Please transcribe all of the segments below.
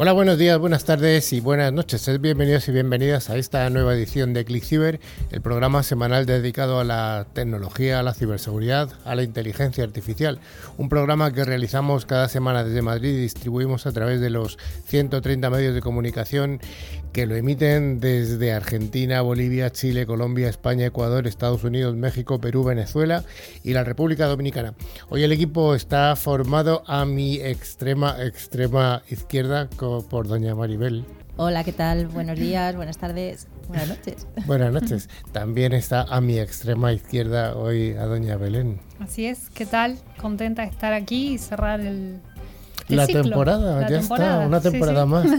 Hola, buenos días, buenas tardes y buenas noches. Sed bienvenidos y bienvenidas a esta nueva edición de ClickCiber, el programa semanal dedicado a la tecnología, a la ciberseguridad, a la inteligencia artificial. Un programa que realizamos cada semana desde Madrid y distribuimos a través de los 130 medios de comunicación que lo emiten desde Argentina, Bolivia, Chile, Colombia, España, Ecuador, Estados Unidos, México, Perú, Venezuela y la República Dominicana. Hoy el equipo está formado a mi extrema izquierda por doña Maribel. Hola, ¿qué tal? Buenos días, buenas tardes, buenas noches. Buenas noches. También está a mi extrema izquierda hoy a doña Belén. Así es, ¿qué tal? Contenta de estar aquí y cerrar el la ciclo. Temporada, la ya temporada. Está, una temporada sí. más.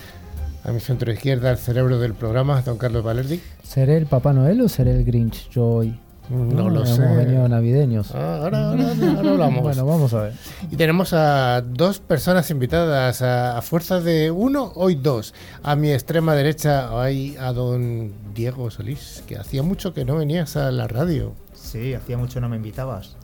A mi centro izquierda, el cerebro del programa, don Carlos Valerdi. ¿Seré el Papá Noel o seré el Grinch yo hoy? No lo sé. Hemos venido navideños. Ahora hablamos. Bueno, vamos a ver. Y tenemos a dos personas invitadas, a fuerza de uno, hoy dos. A mi extrema derecha hay a don Diego Solís, que hacía mucho que no venías a la radio. Sí, hacía mucho no me invitabas.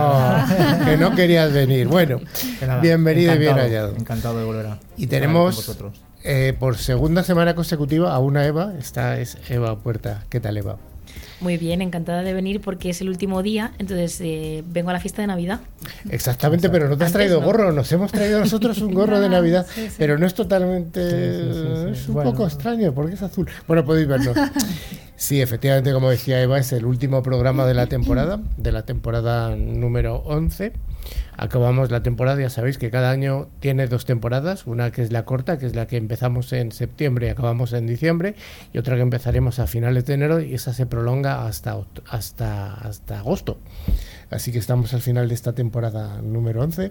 Que no querías venir. Bueno, nada, bienvenido y bien hallado. Encantado de volver a Y tenemos con vosotros. Por segunda semana consecutiva a una Eva. Esta es Eva Puerta. ¿Qué tal, Eva? Muy bien, encantada de venir porque es el último día, entonces vengo a la fiesta de Navidad. Exactamente, pero no te has traído gorro. Nos hemos traído nosotros un gorro de Navidad, sí. pero no es totalmente... Sí. Es un poco extraño porque es azul. Bueno, podéis verlo. Sí, efectivamente, como decía Eva, es el último programa de la temporada número 11. Acabamos la temporada, ya sabéis que cada año tiene dos temporadas, una que es la corta, que es la que empezamos en septiembre y acabamos en diciembre, y otra que empezaremos a finales de enero, y esa se prolonga hasta agosto. Así que estamos al final de esta temporada número 11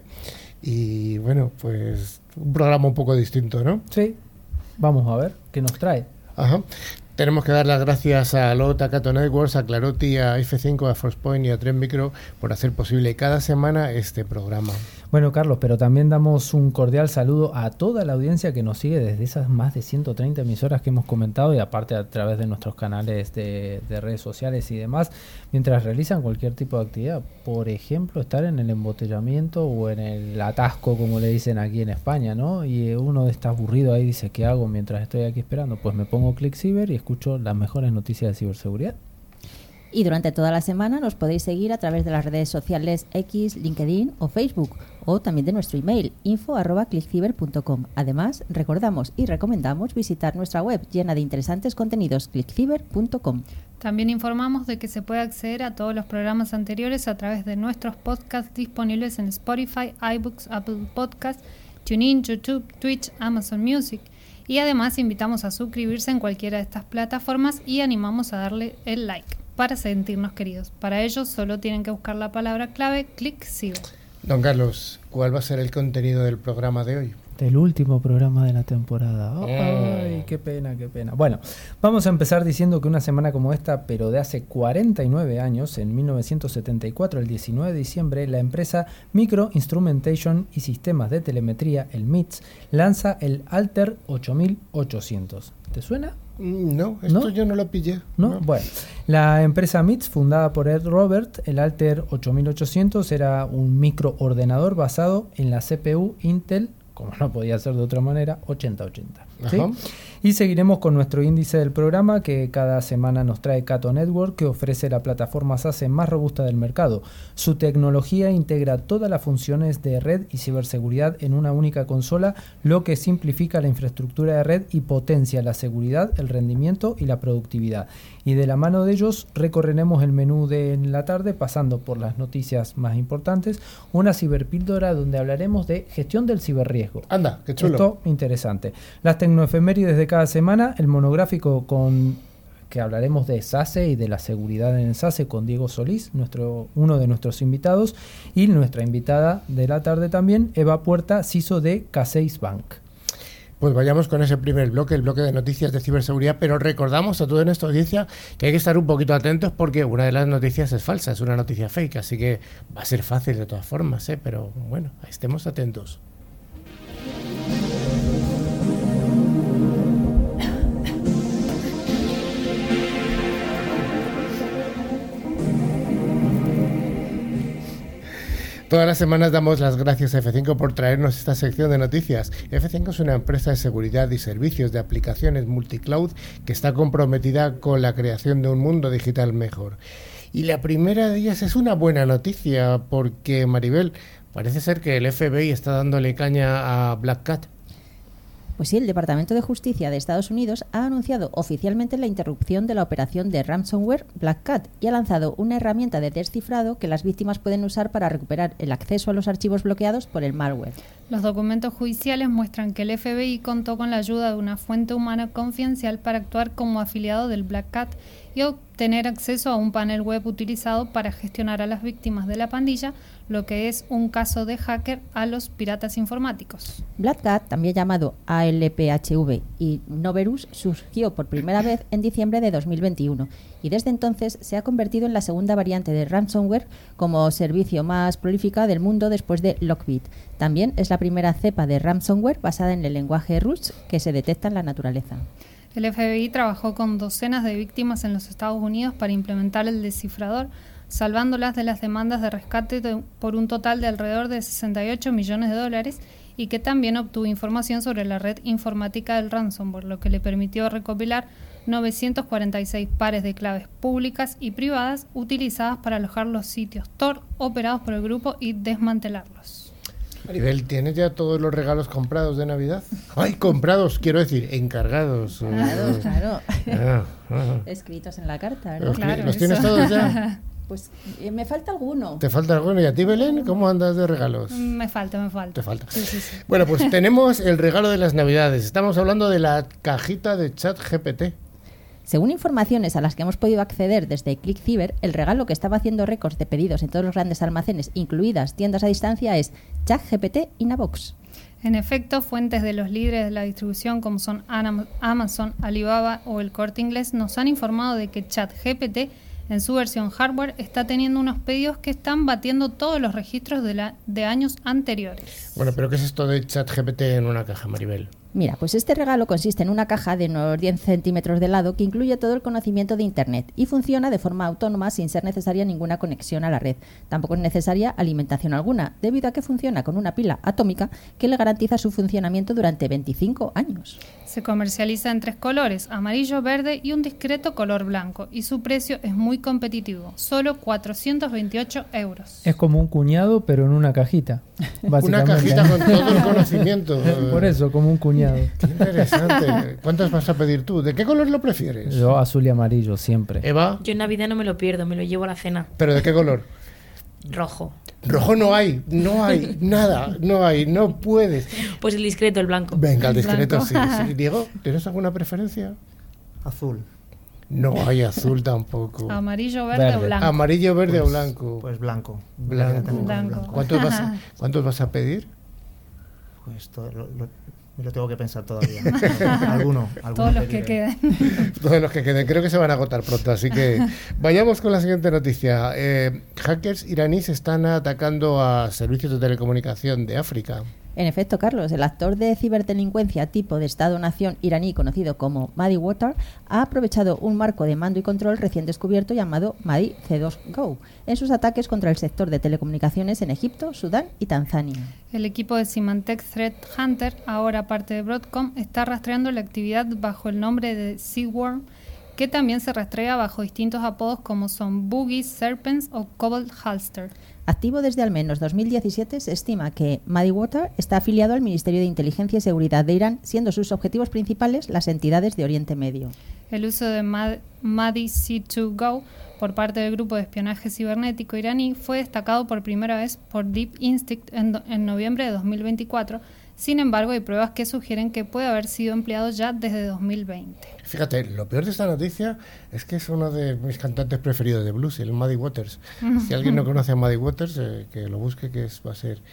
y bueno, pues un programa un poco distinto, ¿no? Sí, vamos a ver qué nos trae. Ajá. Tenemos que dar las gracias a Lota Cato Networks, a Claroti, a F5, a Forcepoint y a Tren Micro por hacer posible cada semana este programa. Bueno, Carlos, pero también damos un cordial saludo a toda la audiencia que nos sigue desde esas más de 130 emisoras que hemos comentado y aparte a través de nuestros canales de redes sociales y demás, mientras realizan cualquier tipo de actividad. Por ejemplo, estar en el embotellamiento o en el atasco, como le dicen aquí en España, ¿no? Y uno está aburrido ahí, dice, ¿qué hago mientras estoy aquí esperando? Pues me pongo ClickCiber y escucho las mejores noticias de ciberseguridad. Y durante toda la semana nos podéis seguir a través de las redes sociales X, LinkedIn o Facebook, o también de nuestro email info@clickciber.com. Además, recordamos y recomendamos visitar nuestra web llena de interesantes contenidos, clickciber.com. También informamos de que se puede acceder a todos los programas anteriores a través de nuestros podcasts disponibles en Spotify, iBooks, Apple Podcasts, TuneIn, YouTube, Twitch, Amazon Music. Y además invitamos a suscribirse en cualquiera de estas plataformas y animamos a darle el like para sentirnos queridos. Para ello solo tienen que buscar la palabra clave ClickCiber. Don Carlos, ¿cuál va a ser el contenido del programa de hoy? Del último programa de la temporada. ¡Ay, qué pena, qué pena! Bueno, vamos a empezar diciendo que una semana como esta, pero de hace 49 años, en 1974, el 19 de diciembre, la empresa Micro Instrumentation y Sistemas de Telemetría, el MITS, lanza el Altair 8800. ¿Te suena? No, esto ¿No? yo no lo pillé. ¿No? Bueno, la empresa MITS, fundada por Ed Robert, el Altair 8800 era un microordenador basado en la CPU Intel, como no podía ser de otra manera, 8080. ¿Sí? Y seguiremos con nuestro índice del programa que cada semana nos trae Cato Network, que ofrece la plataforma SASE más robusta del mercado. Su tecnología integra todas las funciones de red y ciberseguridad en una única consola, lo que simplifica la infraestructura de red y potencia la seguridad, el rendimiento y la productividad. Y de la mano de ellos recorreremos el menú de la tarde pasando por las noticias más importantes, una ciberpíldora donde hablaremos de gestión del ciberriesgo. Anda, qué chulo. Esto interesante. Las tecnoefemérides de cada semana, el monográfico con que hablaremos de SASE y de la seguridad en el SASE con Diego Solís, uno de nuestros invitados, y nuestra invitada de la tarde también, Eva Puerta, CISO de K6 Bank. Pues vayamos con ese primer bloque, el bloque de noticias de ciberseguridad, pero recordamos a toda nuestra audiencia que hay que estar un poquito atentos porque una de las noticias es falsa, es una noticia fake, así que va a ser fácil de todas formas, pero bueno, estemos atentos. Todas las semanas damos las gracias a F5 por traernos esta sección de noticias. F5 es una empresa de seguridad y servicios de aplicaciones multicloud que está comprometida con la creación de un mundo digital mejor. Y la primera de ellas es una buena noticia porque, Maribel, parece ser que el FBI está dándole caña a Black Cat. Pues sí, el Departamento de Justicia de Estados Unidos ha anunciado oficialmente la interrupción de la operación de ransomware Black Cat y ha lanzado una herramienta de descifrado que las víctimas pueden usar para recuperar el acceso a los archivos bloqueados por el malware. Los documentos judiciales muestran que el FBI contó con la ayuda de una fuente humana confidencial para actuar como afiliado del Black Cat y obtener acceso a un panel web utilizado para gestionar a las víctimas de la pandilla, lo que es un caso de hacker a los piratas informáticos. Black Cat, también llamado ALPHV y Noverus, surgió por primera vez en diciembre de 2021 y desde entonces se ha convertido en la segunda variante de ransomware como servicio más prolífica del mundo después de Lockbit. También es la primera cepa de ransomware basada en el lenguaje Rust que se detecta en la naturaleza. El FBI trabajó con docenas de víctimas en los Estados Unidos para implementar el descifrador, salvándolas de las demandas de rescate por un total de alrededor de $68 millones y que también obtuvo información sobre la red informática del ransomware, lo que le permitió recopilar 946 pares de claves públicas y privadas utilizadas para alojar los sitios Tor operados por el grupo y desmantelarlos. Maribel, ¿tienes ya todos los regalos comprados de Navidad? ¡Ay, comprados! Quiero decir, encargados. Claro. Ah. Escritos en la carta, ¿no? ¿Los tienes todos ya? Pues me falta alguno. ¿Te falta alguno? ¿Y a ti, Belén? ¿Cómo andas de regalos? Me falta. ¿Te falta? Sí. Bueno, pues tenemos el regalo de las Navidades. Estamos hablando de la cajita de ChatGPT. Según informaciones a las que hemos podido acceder desde ClickCiber, el regalo que estaba haciendo récords de pedidos en todos los grandes almacenes, incluidas tiendas a distancia, es ChatGPT in a Box. En efecto, fuentes de los líderes de la distribución como son Amazon, Alibaba o el Corte Inglés nos han informado de que ChatGPT en su versión hardware está teniendo unos pedidos que están batiendo todos los registros de años anteriores. Bueno, pero ¿qué es esto de ChatGPT en una caja, Maribel? Mira, pues este regalo consiste en una caja de unos 10 centímetros de lado que incluye todo el conocimiento de Internet y funciona de forma autónoma sin ser necesaria ninguna conexión a la red. Tampoco es necesaria alimentación alguna, debido a que funciona con una pila atómica que le garantiza su funcionamiento durante 25 años. Se comercializa en 3 colores, amarillo, verde y un discreto color blanco, y su precio es muy competitivo, solo 428 euros. Es como un cuñado, pero en una cajita. Una cajita con todo el conocimiento. Por eso, como un cuñado. Qué interesante. ¿Cuántas vas a pedir tú? ¿De qué color lo prefieres? Yo azul y amarillo, siempre. Eva. Yo en Navidad no me lo pierdo, me lo llevo a la cena. ¿Pero de qué color? Rojo. Rojo no hay nada, no puedes. Pues el discreto, el blanco. Venga, el discreto sí. Diego, ¿tienes alguna preferencia? Azul. No hay azul tampoco. Amarillo, verde o blanco. Amarillo, verde o blanco. Pues blanco. Blanco. ¿Cuántos vas a pedir? Pues me lo tengo que pensar todavía. Alguno Todos los que queden. Todos los que queden. Creo que se van a agotar pronto, así que vayamos con la siguiente noticia. Hackers iraníes están atacando a servicios de telecomunicación de África. En efecto, Carlos, el actor de ciberdelincuencia tipo de Estado-nación iraní conocido como Madi Water ha aprovechado un marco de mando y control recién descubierto llamado Madi C2 Go en sus ataques contra el sector de telecomunicaciones en Egipto, Sudán y Tanzania. El equipo de Symantec Threat Hunter, ahora parte de Broadcom, está rastreando la actividad bajo el nombre de Seaworm, que también se rastrea bajo distintos apodos como son Boogies, Serpents o Cobalt Halster. Activo desde al menos 2017, se estima que Madi Water está afiliado al Ministerio de Inteligencia y Seguridad de Irán, siendo sus objetivos principales las entidades de Oriente Medio. El uso de Madi C2 Go por parte del grupo de espionaje cibernético iraní fue destacado por primera vez por Deep Instinct en noviembre de 2024. Sin embargo, hay pruebas que sugieren que puede haber sido empleado ya desde 2020. Fíjate, lo peor de esta noticia es que es uno de mis cantantes preferidos de blues, el Muddy Waters. Si alguien no conoce a Muddy Waters, que lo busque, que va a ser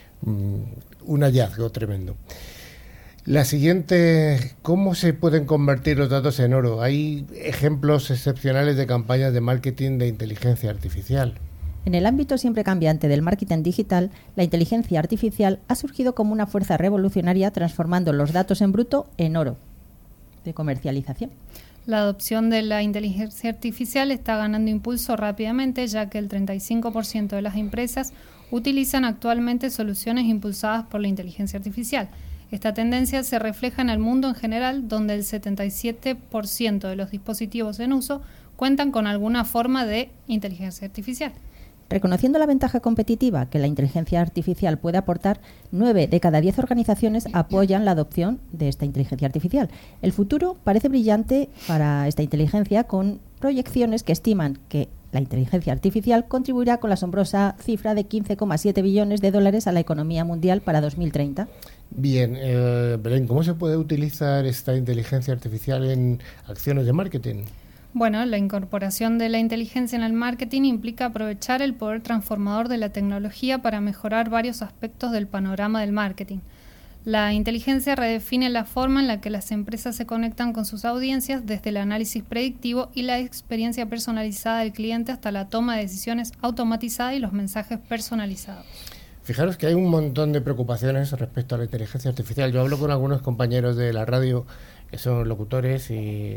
un hallazgo tremendo. La siguiente, ¿cómo se pueden convertir los datos en oro? Hay ejemplos excepcionales de campañas de marketing de inteligencia artificial. En el ámbito siempre cambiante del marketing digital, la inteligencia artificial ha surgido como una fuerza revolucionaria transformando los datos en bruto en oro de comercialización. La adopción de la inteligencia artificial está ganando impulso rápidamente, ya que el 35% de las empresas utilizan actualmente soluciones impulsadas por la inteligencia artificial. Esta tendencia se refleja en el mundo en general, donde el 77% de los dispositivos en uso cuentan con alguna forma de inteligencia artificial. Reconociendo la ventaja competitiva que la inteligencia artificial puede aportar, 9 de cada 10 organizaciones apoyan la adopción de esta inteligencia artificial. El futuro parece brillante para esta inteligencia, con proyecciones que estiman que la inteligencia artificial contribuirá con la asombrosa cifra de 15,7 billones de dólares a la economía mundial para 2030. Bien, Belén, ¿cómo se puede utilizar esta inteligencia artificial en acciones de marketing? Bueno, la incorporación de la inteligencia en el marketing implica aprovechar el poder transformador de la tecnología para mejorar varios aspectos del panorama del marketing. La inteligencia redefine la forma en la que las empresas se conectan con sus audiencias, desde el análisis predictivo y la experiencia personalizada del cliente hasta la toma de decisiones automatizada y los mensajes personalizados. Fijaros que hay un montón de preocupaciones respecto a la inteligencia artificial. Yo hablo con algunos compañeros de la radio que son locutores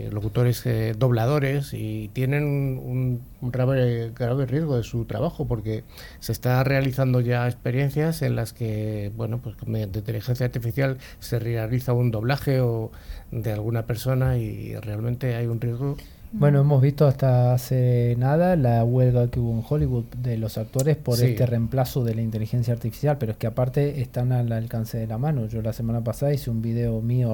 dobladores, y tienen un grave riesgo de su trabajo, porque se está realizando ya experiencias en las que, bueno, pues mediante inteligencia artificial se realiza un doblaje o de alguna persona, y realmente hay un riesgo. Bueno, hemos visto hasta hace nada la huelga que hubo en Hollywood de los actores por este reemplazo de la inteligencia artificial, pero es que aparte están al alcance de la mano. Yo la semana pasada hice un video mío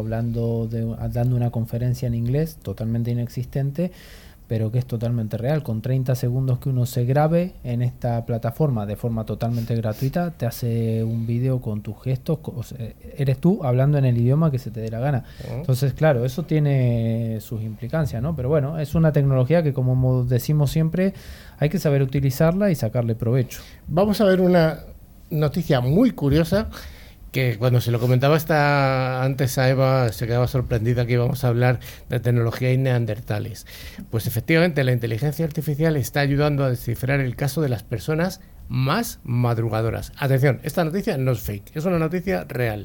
dando una conferencia en inglés totalmente inexistente, pero que es totalmente real. Con 30 segundos que uno se grabe en esta plataforma de forma totalmente gratuita, te hace un video con tus gestos, eres tú hablando en el idioma que se te dé la gana. Entonces, claro, eso tiene sus implicancias, ¿no? Pero bueno, es una tecnología que, como decimos siempre, hay que saber utilizarla y sacarle provecho. Vamos a ver una noticia muy curiosa, que cuando se lo comentaba antes a Eva se quedaba sorprendida que íbamos a hablar de tecnología y neandertales. Pues efectivamente la inteligencia artificial está ayudando a descifrar el caso de las personas más madrugadoras. Atención, esta noticia no es fake, es una noticia real.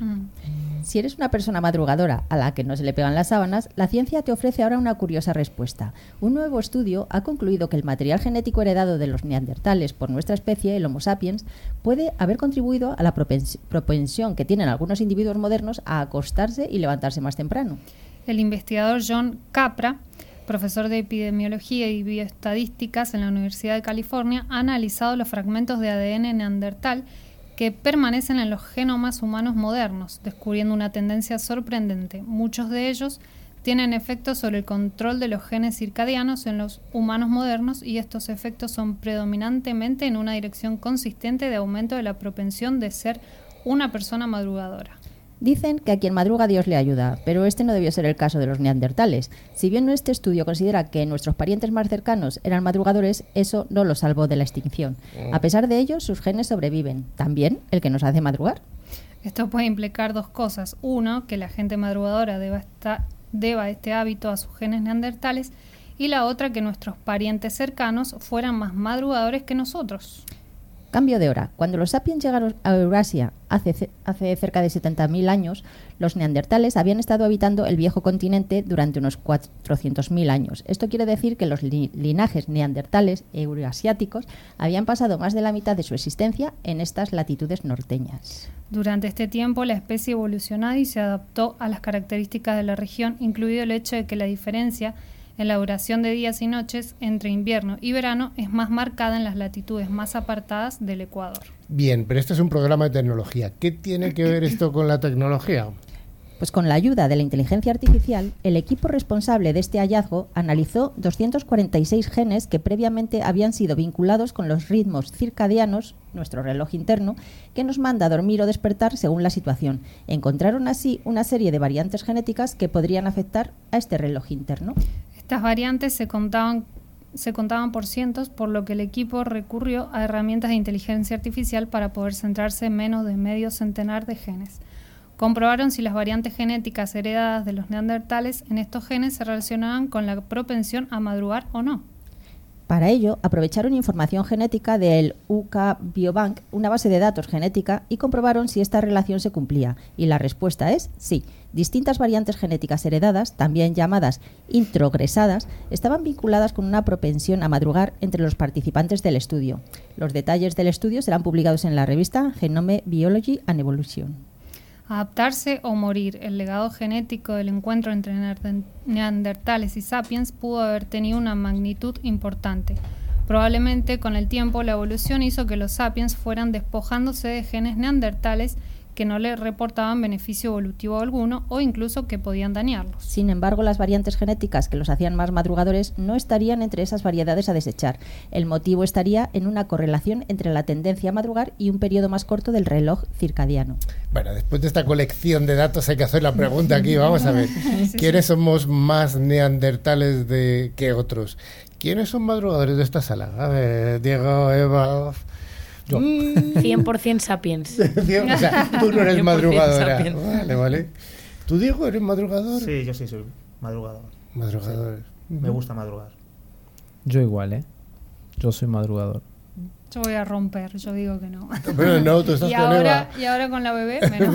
Si eres una persona madrugadora a la que no se le pegan las sábanas, la ciencia te ofrece ahora una curiosa respuesta. Un nuevo estudio ha concluido que el material genético heredado de los neandertales por nuestra especie, el Homo sapiens, puede haber contribuido a la propensión que tienen algunos individuos modernos a acostarse y levantarse más temprano. El investigador John Capra, profesor de epidemiología y bioestadísticas en la Universidad de California, ha analizado los fragmentos de ADN neandertal que permanecen en los genomas humanos modernos, descubriendo una tendencia sorprendente. Muchos de ellos tienen efectos sobre el control de los genes circadianos en los humanos modernos, y estos efectos son predominantemente en una dirección consistente de aumento de la propensión de ser una persona madrugadora. Dicen que a quien madruga Dios le ayuda, pero este no debió ser el caso de los neandertales. Si bien este estudio considera que nuestros parientes más cercanos eran madrugadores, eso no los salvó de la extinción. A pesar de ello, sus genes sobreviven. ¿También el que nos hace madrugar? Esto puede implicar dos cosas. Uno, que la gente madrugadora deba este hábito a sus genes neandertales, y la otra, que nuestros parientes cercanos fueran más madrugadores que nosotros. Cambio de hora. Cuando los sapiens llegaron a Eurasia hace cerca de 70.000 años, los neandertales habían estado habitando el viejo continente durante unos 400.000 años. Esto quiere decir que los linajes neandertales euroasiáticos habían pasado más de la mitad de su existencia en estas latitudes norteñas. Durante este tiempo, la especie evolucionó y se adaptó a las características de la región, incluido el hecho de que la diferencia en la duración de días y noches entre invierno y verano es más marcada en las latitudes más apartadas del Ecuador. Bien, pero este es un programa de tecnología. ¿Qué tiene que ver esto con la tecnología? Pues con la ayuda de la inteligencia artificial, el equipo responsable de este hallazgo analizó 246 genes que previamente habían sido vinculados con los ritmos circadianos, nuestro reloj interno, que nos manda a dormir o despertar según la situación. Encontraron así una serie de variantes genéticas que podrían afectar a este reloj interno. Estas variantes se contaban por cientos, por lo que el equipo recurrió a herramientas de inteligencia artificial para poder centrarse en menos de medio centenar de genes. Comprobaron si las variantes genéticas heredadas de los neandertales en estos genes se relacionaban con la propensión a madrugar o no. Para ello, aprovecharon información genética del UK Biobank, una base de datos genética, y comprobaron si esta relación se cumplía. Y la respuesta es sí. Distintas variantes genéticas heredadas, también llamadas introgresadas, estaban vinculadas con una propensión a madrugar entre los participantes del estudio. Los detalles del estudio serán publicados en la revista Genome Biology and Evolution. Adaptarse o morir. El legado genético del encuentro entre neandertales y sapiens pudo haber tenido una magnitud importante. Probablemente con el tiempo la evolución hizo que los sapiens fueran despojándose de genes neandertales que no le reportaban beneficio evolutivo alguno o incluso que podían dañarlos. Sin embargo, las variantes genéticas que los hacían más madrugadores no estarían entre esas variedades a desechar. El motivo estaría en una correlación entre la tendencia a madrugar y un periodo más corto del reloj circadiano. Bueno, después de esta colección de datos hay que hacer la pregunta aquí. Vamos a ver, ¿quiénes somos más neandertales que otros? ¿Quiénes son madrugadores de esta sala? A ver, Diego, Eva... Yo. 100% sapiens. O sea, tú no eres madrugadora. Sapiens. Vale. ¿Tú, Diego, eres madrugador? Sí, yo sí soy madrugador. Madrugador. Sí. Me gusta madrugar. Yo igual, Yo soy madrugador. Yo voy a romper, yo digo que no. Pero no, tú estás con Eva. Y ahora con la bebé, menos.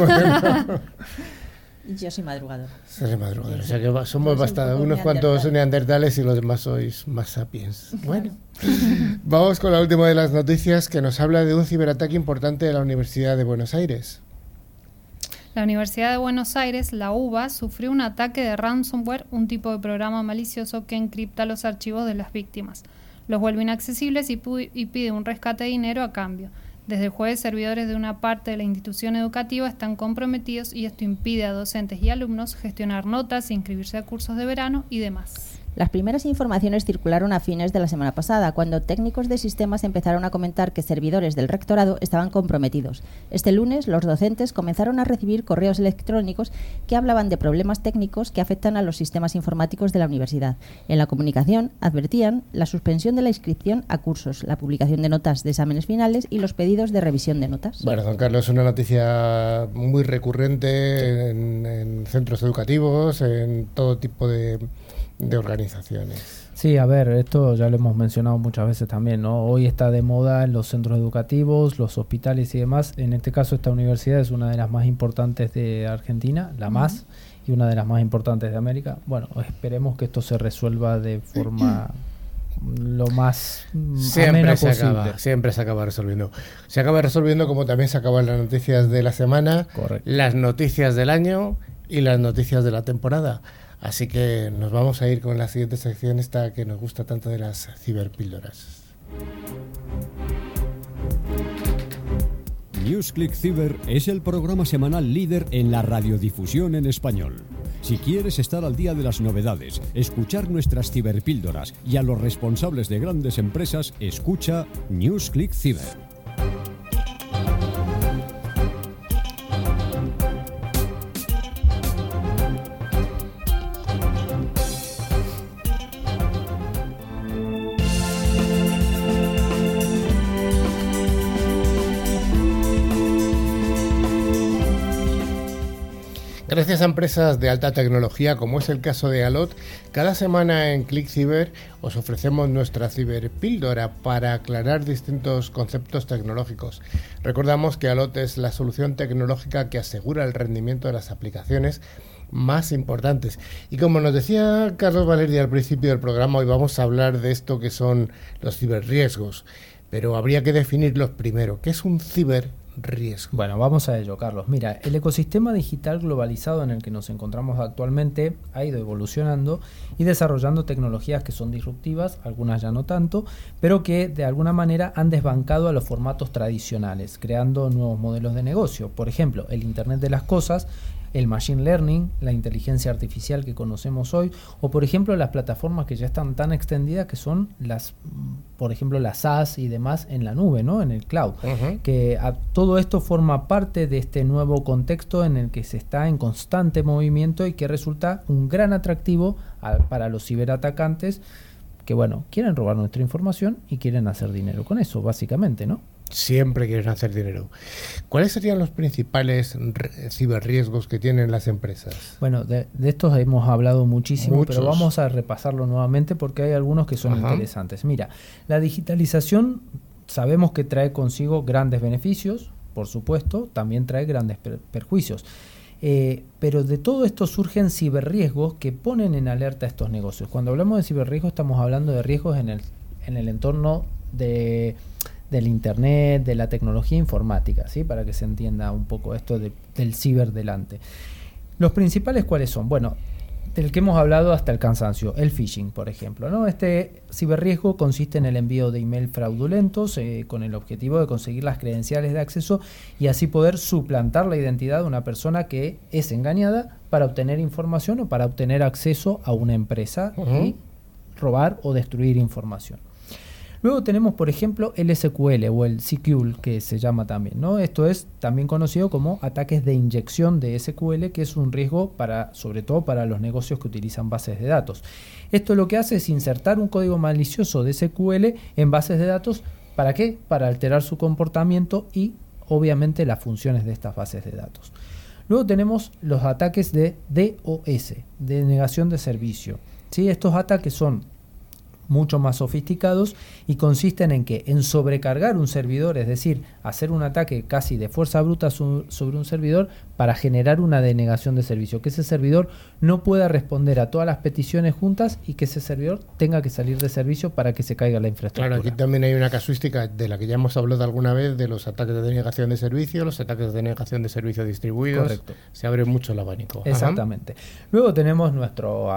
Yo soy madrugador. Soy madrugador. O sea que somos bastante, unos cuantos neandertales y los demás sois más sapiens. Bueno, vamos con la última de las noticias que nos habla de un ciberataque importante de la Universidad de Buenos Aires. La Universidad de Buenos Aires, la UBA, sufrió un ataque de ransomware, un tipo de programa malicioso que encripta los archivos de las víctimas, los vuelve inaccesibles y pide un rescate de dinero a cambio. Desde el jueves, servidores de una parte de la institución educativa están comprometidos y esto impide a docentes y alumnos gestionar notas, inscribirse a cursos de verano y demás. Las primeras informaciones circularon a fines de la semana pasada, cuando técnicos de sistemas empezaron a comentar que servidores del rectorado estaban comprometidos. Este lunes, los docentes comenzaron a recibir correos electrónicos que hablaban de problemas técnicos que afectan a los sistemas informáticos de la universidad. En la comunicación advertían la suspensión de la inscripción a cursos, la publicación de notas de exámenes finales y los pedidos de revisión de notas. Bueno, don Carlos, una noticia muy recurrente en centros educativos, en todo tipo de organizaciones. Sí, a ver, esto ya lo hemos mencionado muchas veces también, ¿no? Hoy está de moda en los centros educativos, los hospitales y demás. En este caso, esta universidad es una de las más importantes de Argentina, la más, y una de las más importantes de América. Bueno, esperemos que esto se resuelva de forma lo más amena posible. Siempre se acaba resolviendo. Se acaba resolviendo como también se acaban las noticias de la semana, correcto, las noticias del año y las noticias de la temporada. Así que nos vamos a ir con la siguiente sección, esta que nos gusta tanto, de las ciberpíldoras. NewsClick Cyber es el programa semanal líder en la radiodifusión en español. Si quieres estar al día de las novedades, escuchar nuestras ciberpíldoras y a los responsables de grandes empresas, escucha NewsClick Cyber. Gracias a empresas de alta tecnología, como es el caso de Allot, cada semana en ClickCyber os ofrecemos nuestra ciberpíldora para aclarar distintos conceptos tecnológicos. Recordamos que Allot es la solución tecnológica que asegura el rendimiento de las aplicaciones más importantes. Y como nos decía Carlos Valeri al principio del programa, hoy vamos a hablar de esto que son los ciberriesgos. Pero habría que definirlos primero. ¿Qué es un ciberriesgo? Bueno, vamos a ello, Carlos. Mira, el ecosistema digital globalizado en el que nos encontramos actualmente ha ido evolucionando y desarrollando tecnologías que son disruptivas, algunas ya no tanto, pero que de alguna manera han desbancado a los formatos tradicionales, creando nuevos modelos de negocio. Por ejemplo, el Internet de las Cosas, el Machine Learning, la inteligencia artificial que conocemos hoy, o por ejemplo las plataformas que ya están tan extendidas que son por ejemplo las SaaS y demás en la nube, ¿no? En el cloud. Que todo esto forma parte de este nuevo contexto en el que se está en constante movimiento y que resulta un gran atractivo para los ciberatacantes que, bueno, quieren robar nuestra información y quieren hacer dinero con eso, básicamente, ¿no? Siempre quieren hacer dinero. ¿Cuáles serían los principales ciberriesgos que tienen las empresas? Bueno, de estos hemos hablado muchísimo, Muchos. pero vamos a repasarlo nuevamente porque hay algunos que son Ajá. interesantes. Mira, la digitalización sabemos que trae consigo grandes beneficios, por supuesto, también trae grandes perjuicios. Pero de todo esto surgen ciberriesgos que ponen en alerta estos negocios. Cuando hablamos de ciberriesgos estamos hablando de riesgos en el entorno del internet, de la tecnología informática, ¿sí? Para que se entienda un poco esto del ciber delante. Los principales, ¿cuáles son? Bueno, del que hemos hablado hasta el cansancio, el phishing, por ejemplo, ¿no? Este ciberriesgo consiste en el envío de email fraudulentos con el objetivo de conseguir las credenciales de acceso y así poder suplantar la identidad de una persona que es engañada para obtener información o para obtener acceso a una empresa y robar o destruir información. Luego tenemos, por ejemplo, el SQL o el SQL, que se llama también, ¿no? Esto es también conocido como ataques de inyección de SQL, que es un riesgo sobre todo para los negocios que utilizan bases de datos. Esto lo que hace es insertar un código malicioso de SQL en bases de datos. ¿Para qué? Para alterar su comportamiento y, obviamente, las funciones de estas bases de datos. Luego tenemos los ataques de DOS, de negación de servicio, ¿sí? Estos ataques son mucho más sofisticados y consisten en sobrecargar un servidor, es decir, hacer un ataque casi de fuerza bruta sobre un servidor para generar una denegación de servicio, que ese servidor no pueda responder a todas las peticiones juntas y que ese servidor tenga que salir de servicio para que se caiga la infraestructura. Claro, aquí también hay una casuística de la que ya hemos hablado alguna vez, de los ataques de denegación de servicio, los ataques de denegación de servicio distribuidos. Correcto. Se abre mucho el abanico. Exactamente. Ajá. Luego tenemos nuestro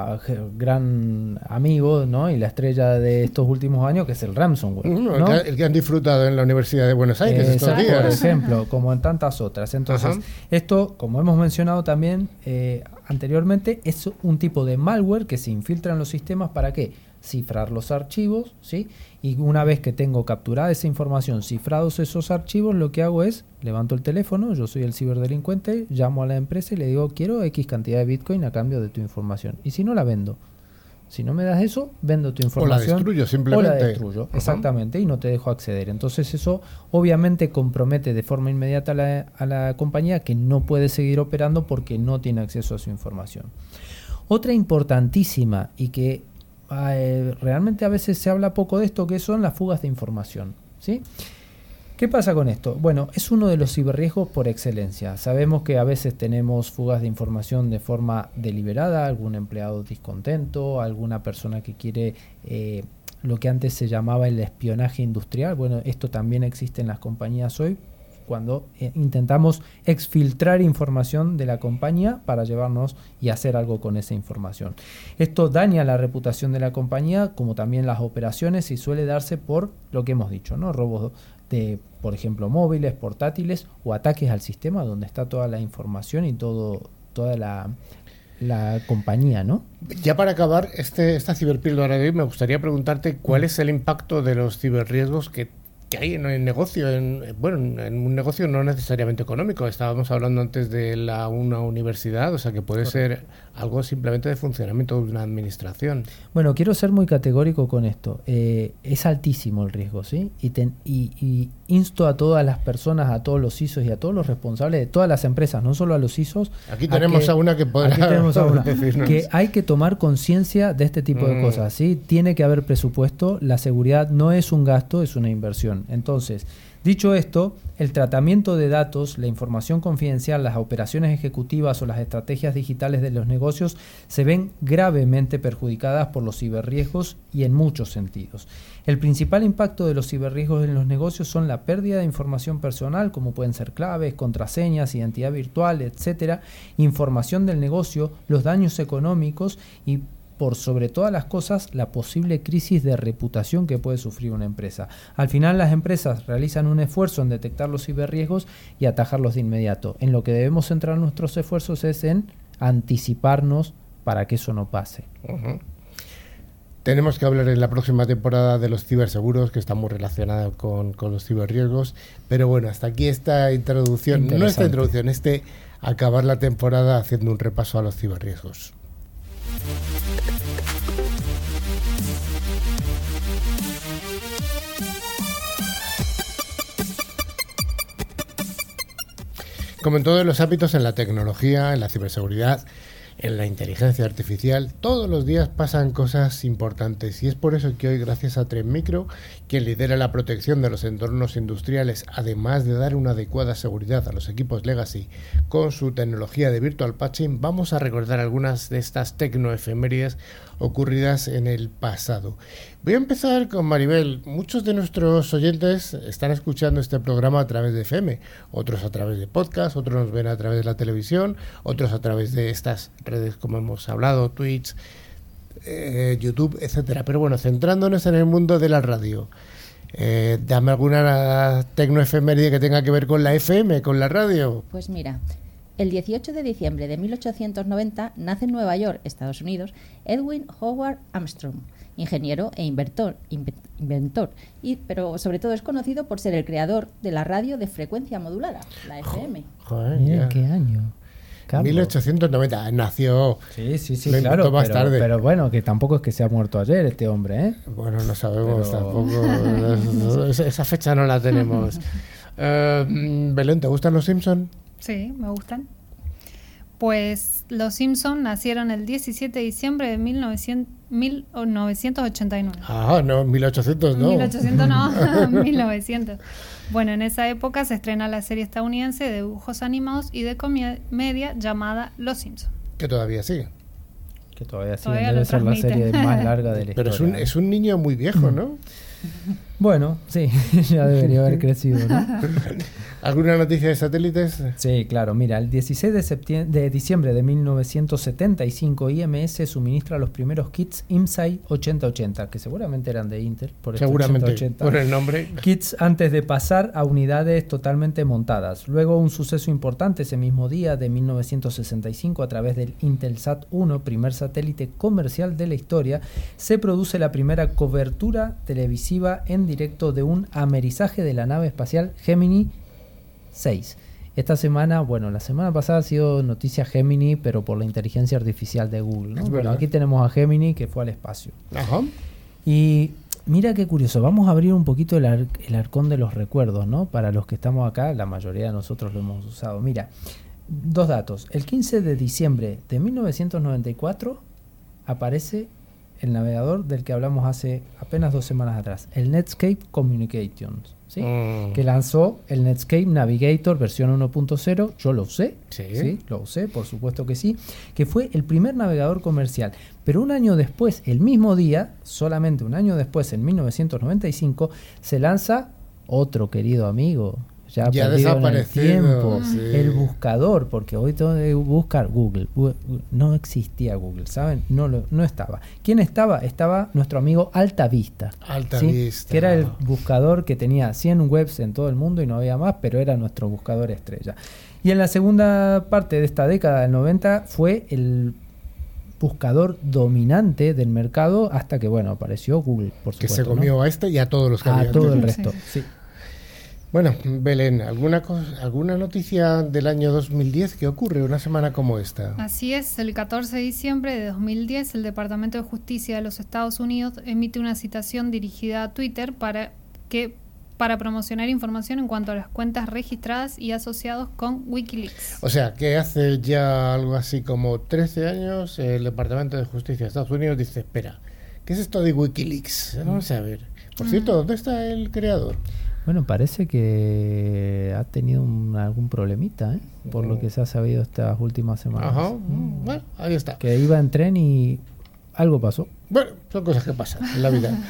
gran amigo, ¿no? Y la estrella de estos últimos años, que es el ransomware, ¿no? el que han disfrutado en la Universidad de Buenos Aires estos días. Por ejemplo, como en tantas otras. Entonces, esto, como hemos mencionado también anteriormente, es un tipo de malware que se infiltra en los sistemas. ¿Para qué? Cifrar los archivos, ¿sí? Y una vez que tengo capturada esa información, cifrados esos archivos, lo que hago es, levanto el teléfono, yo soy el ciberdelincuente, llamo a la empresa y le digo, quiero X cantidad de Bitcoin a cambio de tu información. Y si no, la vendo. Si no me das eso, vendo tu información. O la destruyo simplemente. O la destruyo, exactamente, y no te dejo acceder. Entonces eso obviamente compromete de forma inmediata a la compañía, que no puede seguir operando porque no tiene acceso a su información. Otra importantísima y que realmente a veces se habla poco de esto, que son las fugas de información, ¿sí? ¿Qué pasa con esto? Bueno, es uno de los ciberriesgos por excelencia. Sabemos que a veces tenemos fugas de información de forma deliberada, algún empleado descontento, alguna persona que quiere lo que antes se llamaba el espionaje industrial. Bueno, esto también existe en las compañías hoy, cuando intentamos exfiltrar información de la compañía para llevarnos y hacer algo con esa información. Esto daña la reputación de la compañía, como también las operaciones, y suele darse por lo que hemos dicho, ¿no? Robos de, por ejemplo, móviles, portátiles o ataques al sistema donde está toda la información y toda la compañía, ¿no? Ya para acabar esta ciberpíldora de hoy, me gustaría preguntarte cuál es el impacto de los ciberriesgos que hay en el negocio, en un negocio no necesariamente económico. Estábamos hablando antes de una universidad, o sea que puede ser algo simplemente de funcionamiento de una administración. Bueno, quiero ser muy categórico con esto. Es altísimo el riesgo, ¿sí? Y insto a todas las personas, a todos los ISOs y a todos los responsables de todas las empresas, no solo a los ISOs. Aquí tenemos a una que podrá decirnos que hay que tomar conciencia de este tipo de cosas, ¿sí? Tiene que haber presupuesto. La seguridad no es un gasto, es una inversión. Entonces, dicho esto, el tratamiento de datos, la información confidencial, las operaciones ejecutivas o las estrategias digitales de los negocios se ven gravemente perjudicadas por los ciberriesgos y en muchos sentidos. El principal impacto de los ciberriesgos en los negocios son la pérdida de información personal, como pueden ser claves, contraseñas, identidad virtual, etcétera, información del negocio, los daños económicos y, por sobre todas las cosas, la posible crisis de reputación que puede sufrir una empresa. Al final, las empresas realizan un esfuerzo en detectar los ciberriesgos y atajarlos de inmediato. En lo que debemos centrar nuestros esfuerzos es en anticiparnos para que eso no pase. Tenemos que hablar en la próxima temporada de los ciberseguros, que está muy relacionado con los ciberriesgos. Pero bueno, hasta aquí esta introducción, no esta introducción, acabar la temporada haciendo un repaso a los ciberriesgos. Como en todos los ámbitos, en la tecnología, en la ciberseguridad, en la inteligencia artificial, todos los días pasan cosas importantes y es por eso que hoy, gracias a Trend Micro, quien lidera la protección de los entornos industriales, además de dar una adecuada seguridad a los equipos Legacy con su tecnología de Virtual Patching, vamos a recordar algunas de estas tecnoefemérides ocurridas en el pasado. Voy a empezar con Maribel. Muchos de nuestros oyentes están escuchando este programa a través de FM, otros a través de podcast, otros nos ven a través de la televisión, otros a través de estas redes como hemos hablado, Twitch, YouTube, etcétera. Pero bueno, centrándonos en el mundo de la radio, dame alguna tecnoefeméride que tenga que ver con la FM, con la radio. Pues mira, el 18 de diciembre de 1890 nace en Nueva York, Estados Unidos, Edwin Howard Armstrong, ingeniero e inventor, pero sobre todo es conocido por ser el creador de la radio de frecuencia modulada, la FM. Joder, Mira, ya. ¿qué año? Carlos. 1890, nació. Sí, lo claro, inventó más tarde. pero bueno, que tampoco es que se ha muerto ayer este hombre, ¿eh? Bueno, no sabemos Pero- tampoco. Esa fecha no la tenemos. Belén, ¿te gustan los Simpsons? Sí, me gustan. Pues los Simpson nacieron el 17 de diciembre de 1989. Ah, no, 1800 no. 1800 no, 1900. Bueno, en esa época se estrena la serie estadounidense de dibujos animados y de comedia llamada Los Simpson. Que todavía sigue. Que todavía sí, Todavía debe lo ser la transmiten. serie más larga de la Pero historia. es un niño muy viejo, ¿no? Bueno, sí, ya debería haber crecido, ¿no? ¿Alguna noticia de satélites? Sí, claro. Mira, el 16 de diciembre de 1975 IMS suministra los primeros kits IMSI 8080, que seguramente eran de Intel, por este Seguramente, 8080. por el nombre. Kits antes de pasar a unidades totalmente montadas. Luego un suceso importante ese mismo día de 1965 a través del Intelsat 1, primer satélite comercial de la historia, se produce la primera cobertura televisiva en directo de un amerizaje de la nave espacial Gemini 6. Esta semana, bueno, la semana pasada ha sido noticia Gemini, pero por la inteligencia artificial de Google, ¿no? Es Bueno, verdad. aquí tenemos a Gemini que fue al espacio. Ajá. Y mira qué curioso, vamos a abrir un poquito el arcón de los recuerdos, ¿no? Para los que estamos acá, la mayoría de nosotros lo hemos usado. Mira, dos datos. El 15 de diciembre de 1994 aparece el navegador del que hablamos hace apenas 2 semanas atrás, el Netscape Communications, ¿sí? Que lanzó el Netscape Navigator versión 1.0. Yo lo usé, Sí. lo usé, por supuesto que sí, que fue el primer navegador comercial. Pero un año después, el mismo día, solamente un año después, en 1995, se lanza otro querido amigo, ya perdido en el desaparecido, tiempo, sí. el buscador, porque hoy todo es buscar Google. No existía Google, ¿saben? No estaba. ¿Quién estaba? Estaba nuestro amigo Altavista. Alta ¿sí? Vista. Que era el buscador que tenía 100 webs en todo el mundo y no había más, pero era nuestro buscador estrella. Y en la segunda parte de esta década del 90 fue el buscador dominante del mercado hasta que, bueno, apareció Google, por Que supuesto. se comió ¿no? a este y a todos los que A había todo el antes. resto, sí. Bueno, Belén, ¿alguna noticia del año 2010 que ocurre una semana como esta? Así es, el 14 de diciembre de 2010 el Departamento de Justicia de los Estados Unidos emite una citación dirigida a Twitter para promocionar información en cuanto a las cuentas registradas y asociados con Wikileaks. O sea, que hace ya algo así como 13 años el Departamento de Justicia de Estados Unidos dice, espera, ¿qué es esto de Wikileaks? Vamos a ver. Por cierto, ¿dónde está el creador? Bueno, parece que ha tenido algún problemita, ¿eh? Por lo que se ha sabido estas últimas semanas. Ajá, bueno, ahí está. Que iba en tren y algo pasó. Bueno, son cosas que pasan en la vida.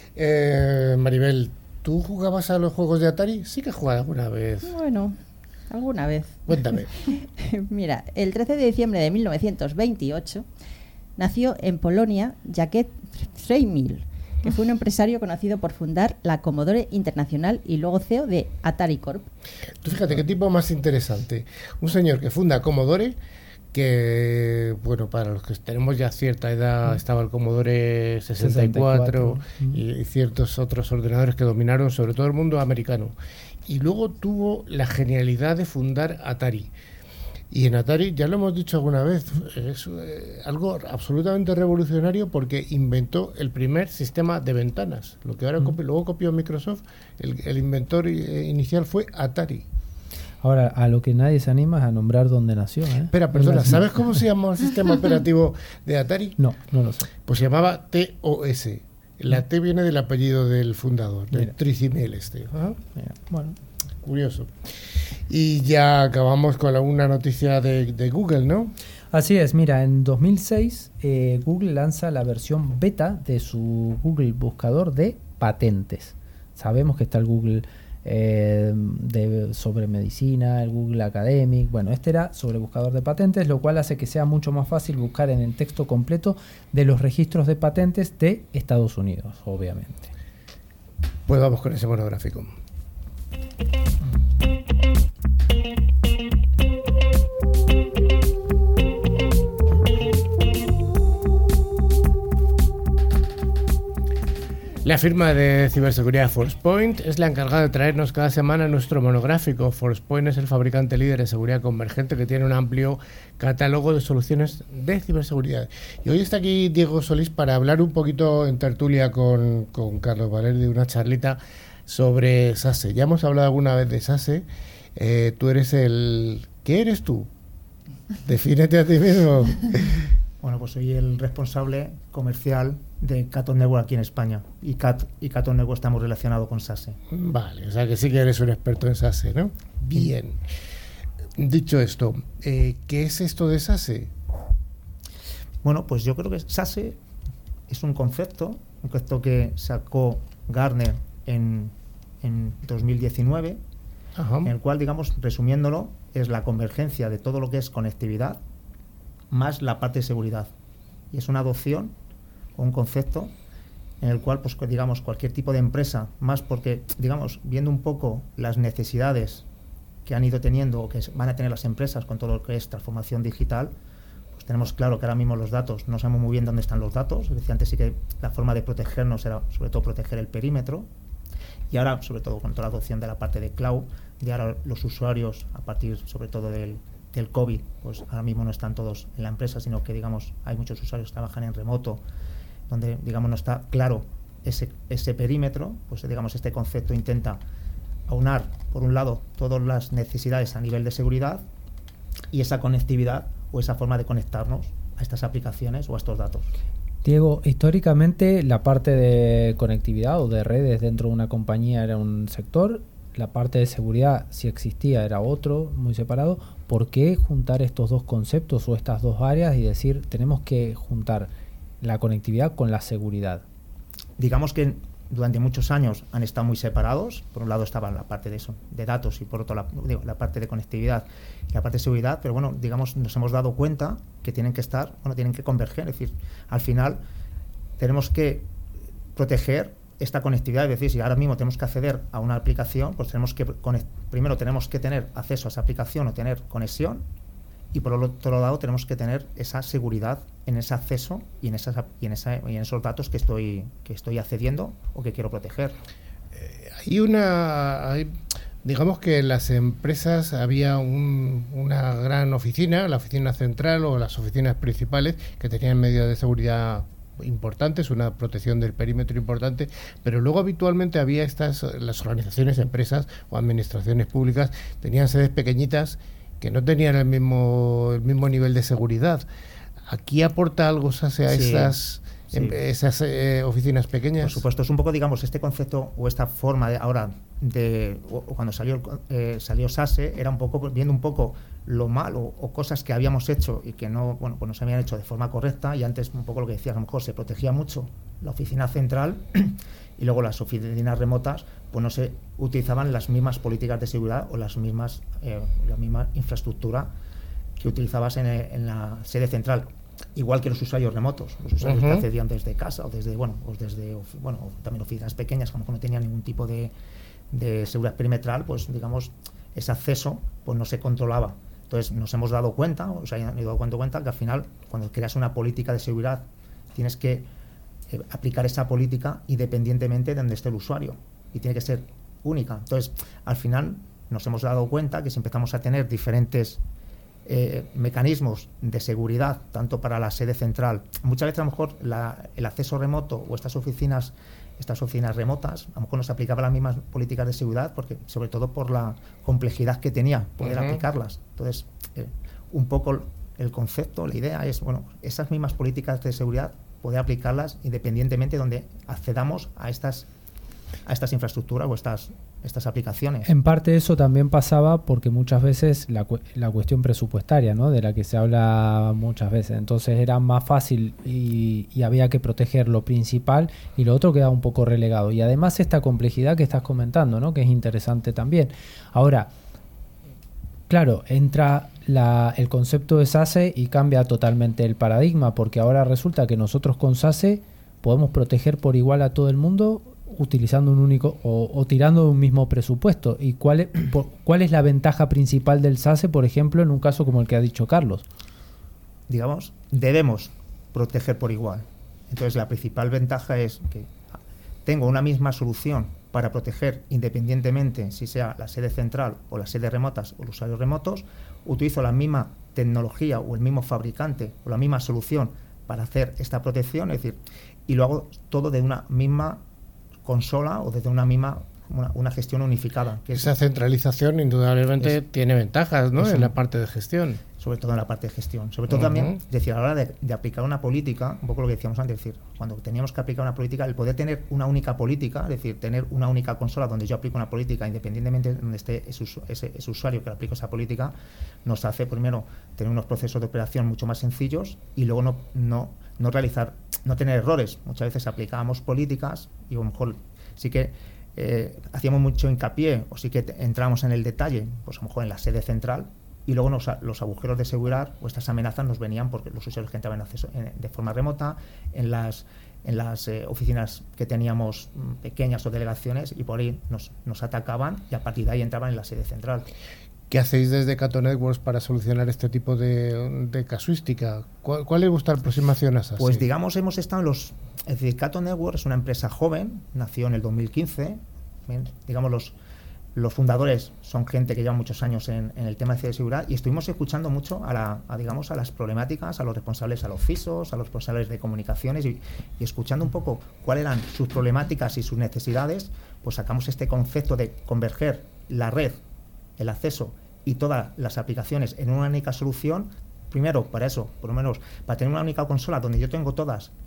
Maribel, ¿tú jugabas a los juegos de Atari? Sí que jugaba alguna vez. Bueno, alguna vez. Cuéntame. Mira, el 13 de diciembre de 1928 nació en Polonia Jacek Freimil, que fue un empresario conocido por fundar la Commodore Internacional y luego CEO de Atari Corp. Tú fíjate qué tipo más interesante. Un señor que funda Commodore, que, bueno, para los que tenemos ya cierta edad, estaba el Commodore 64 y ciertos otros ordenadores que dominaron sobre todo el mundo americano. Y luego tuvo la genialidad de fundar Atari. Y en Atari, ya lo hemos dicho alguna vez, es algo absolutamente revolucionario porque inventó el primer sistema de ventanas. Lo que ahora luego copió Microsoft, el inventor inicial fue Atari. Ahora, a lo que nadie se anima es a nombrar dónde nació. Espera, perdona, ¿sabes cómo se llama el sistema operativo de Atari? No lo sé. Pues se llamaba TOS. La T viene del apellido del fundador, del Mira. Tricimel Ajá. Mira, bueno. Curioso. Y ya acabamos con una noticia de Google, ¿no? Así es, mira, en 2006 Google lanza la versión beta de su Google Buscador de patentes. Sabemos que está el Google sobre medicina, el Google Academic. Bueno, este era sobre buscador de patentes, lo cual hace que sea mucho más fácil buscar en el texto completo de los registros de patentes de Estados Unidos, obviamente. Pues vamos con ese monográfico. La firma de ciberseguridad Forcepoint es la encargada de traernos cada semana nuestro monográfico. Forcepoint es el fabricante líder de seguridad convergente que tiene un amplio catálogo de soluciones de ciberseguridad. Y hoy está aquí Diego Solís para hablar un poquito en tertulia con Carlos Valer de una charlita sobre SASE. Ya hemos hablado alguna vez de SASE. Tú eres ¿Qué eres tú? Defínete a ti mismo. Bueno, pues soy el responsable comercial de Cat Network aquí en España. Y Cat Network está muy relacionado con SASE. Vale, o sea que sí que eres un experto en SASE, ¿no? Bien. Dicho esto, ¿qué es esto de SASE? Bueno, pues yo creo que SASE es un concepto que sacó Gartner en 2019, Ajá. en el cual, digamos, resumiéndolo, es la convergencia de todo lo que es conectividad más la parte de seguridad. Y es una adopción o un concepto en el cual, pues digamos, cualquier tipo de empresa, más porque, digamos, viendo un poco las necesidades que han ido teniendo o que van a tener las empresas con todo lo que es transformación digital, pues tenemos claro que ahora mismo los datos, no sabemos muy bien dónde están los datos. Decía antes sí que la forma de protegernos era sobre todo proteger el perímetro, y ahora sobre todo con toda la adopción de la parte de cloud, de ahora los usuarios a partir sobre todo del COVID, pues ahora mismo no están todos en la empresa, sino que, digamos, hay muchos usuarios que trabajan en remoto, donde, digamos, no está claro ese perímetro. Pues, digamos, este concepto intenta aunar, por un lado, todas las necesidades a nivel de seguridad y esa conectividad o esa forma de conectarnos a estas aplicaciones o a estos datos. Diego, históricamente la parte de conectividad o de redes dentro de una compañía era un sector, la parte de seguridad, si existía, era otro, muy separado. ¿Por qué juntar estos dos conceptos o estas dos áreas y decir, tenemos que juntar la conectividad con la seguridad? Digamos que durante muchos años han estado muy separados. Por un lado estaba la parte de datos y por otro la parte de conectividad y la parte de seguridad, pero bueno, digamos, nos hemos dado cuenta que tienen que converger. Es decir, al final tenemos que proteger esta conectividad, es decir, si ahora mismo tenemos que acceder a una aplicación, pues primero tenemos que tener acceso a esa aplicación o tener conexión, y por otro lado tenemos que tener esa seguridad en ese acceso y en esos datos que estoy accediendo o que quiero proteger. Digamos que en las empresas había una gran oficina, la oficina central o las oficinas principales, que tenían medios de seguridad importantes, una protección del perímetro importante, pero luego habitualmente había las organizaciones, empresas o administraciones públicas tenían sedes pequeñitas que no tenían el mismo nivel de seguridad. ¿Aquí aporta algo SASE a esas oficinas pequeñas? Por supuesto, es un poco, digamos, este concepto o esta forma cuando salió SASE, era un poco viendo un poco lo malo o cosas que habíamos hecho y que no se habían hecho de forma correcta. Y antes, un poco lo que decías, a lo mejor se protegía mucho la oficina central y luego las oficinas remotas pues no se utilizaban las mismas políticas de seguridad o la misma infraestructura que utilizabas en la sede central. Igual que los usuarios remotos, los usuarios que accedían desde casa o desde también oficinas pequeñas, como no tenían ningún tipo de seguridad perimetral, pues digamos, ese acceso pues no se controlaba. Entonces nos hemos dado cuenta, o se han ido dando cuenta, que al final, cuando creas una política de seguridad, tienes que aplicar esa política independientemente de donde esté el usuario, y tiene que ser única. Entonces, al final nos hemos dado cuenta que si empezamos a tener diferentes mecanismos de seguridad, tanto para la sede central, muchas veces a lo mejor el acceso remoto o estas oficinas estas oficinas remotas, a lo mejor no se aplicaban las mismas políticas de seguridad, porque sobre todo por la complejidad que tenía poder aplicarlas. Entonces, un poco el concepto, la idea es, bueno, esas mismas políticas de seguridad, poder aplicarlas independientemente de donde accedamos a estas infraestructuras o estas aplicaciones. En parte eso también pasaba porque muchas veces la cuestión presupuestaria, ¿no?, de la que se habla muchas veces, entonces era más fácil y había que proteger lo principal y lo otro quedaba un poco relegado. Y además esta complejidad que estás comentando, ¿no?, que es interesante también. Ahora, claro, entra el concepto de SASE y cambia totalmente el paradigma, porque ahora resulta que nosotros con SASE podemos proteger por igual a todo el mundo utilizando un único o tirando de un mismo presupuesto. ¿Y cuál es la ventaja principal del SASE, por ejemplo, en un caso como el que ha dicho Carlos? Digamos, debemos proteger por igual. Entonces, la principal ventaja es que tengo una misma solución para proteger independientemente si sea la sede central o las sedes remotas o los usuarios remotos. Utilizo la misma tecnología o el mismo fabricante o la misma solución para hacer esta protección, es decir, y lo hago todo de una misma consola o desde una misma una gestión unificada. Esa centralización indudablemente tiene ventajas, ¿no?, en la parte de gestión. Sobre todo en la parte de gestión. Sobre todo también, es decir, a la hora de aplicar una política, un poco lo que decíamos antes, es decir, cuando teníamos que aplicar una política, el poder tener una única política, es decir, tener una única consola donde yo aplico una política, independientemente de donde esté ese usuario que aplica esa política, nos hace primero tener unos procesos de operación mucho más sencillos y luego no tener errores. Muchas veces aplicábamos políticas y a lo mejor sí que hacíamos mucho hincapié o sí que entrábamos en el detalle, pues a lo mejor en la sede central, y luego los agujeros de seguridad o estas amenazas nos venían porque los usuarios que entraban de forma remota en las oficinas que teníamos pequeñas o delegaciones, y por ahí nos atacaban y a partir de ahí entraban en la sede central. ¿Qué hacéis desde Cato Networks para solucionar este tipo de casuística? ¿Cuál es vuestra aproximación a SASE? Pues digamos, hemos estado es decir, Cato Networks es una empresa joven, nació en el 2015, ¿bien? Digamos, los fundadores son gente que lleva muchos años en el tema de ciberseguridad, y estuvimos escuchando mucho a las problemáticas, a los responsables, a los CISOs, a los responsables de comunicaciones, y escuchando un poco cuáles eran sus problemáticas y sus necesidades, pues sacamos este concepto de converger la red, el acceso y todas las aplicaciones en una única solución. Primero, para eso, por lo menos, para tener una única consola donde yo tengo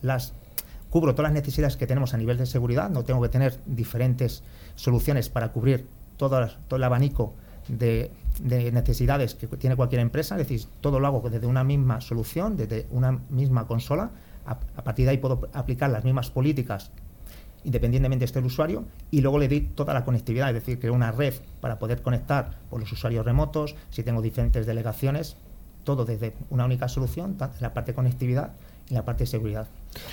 cubro todas las necesidades que tenemos a nivel de seguridad, no tengo que tener diferentes soluciones para cubrir todo el abanico de necesidades que tiene cualquier empresa, es decir, todo lo hago desde una misma solución, desde una misma consola. A partir de ahí puedo aplicar las mismas políticas independientemente esté el usuario, y luego le di toda la conectividad, es decir, creo una red para poder conectar por los usuarios remotos, si tengo diferentes delegaciones, todo desde una única solución, tanto en la parte de conectividad y en la parte de seguridad.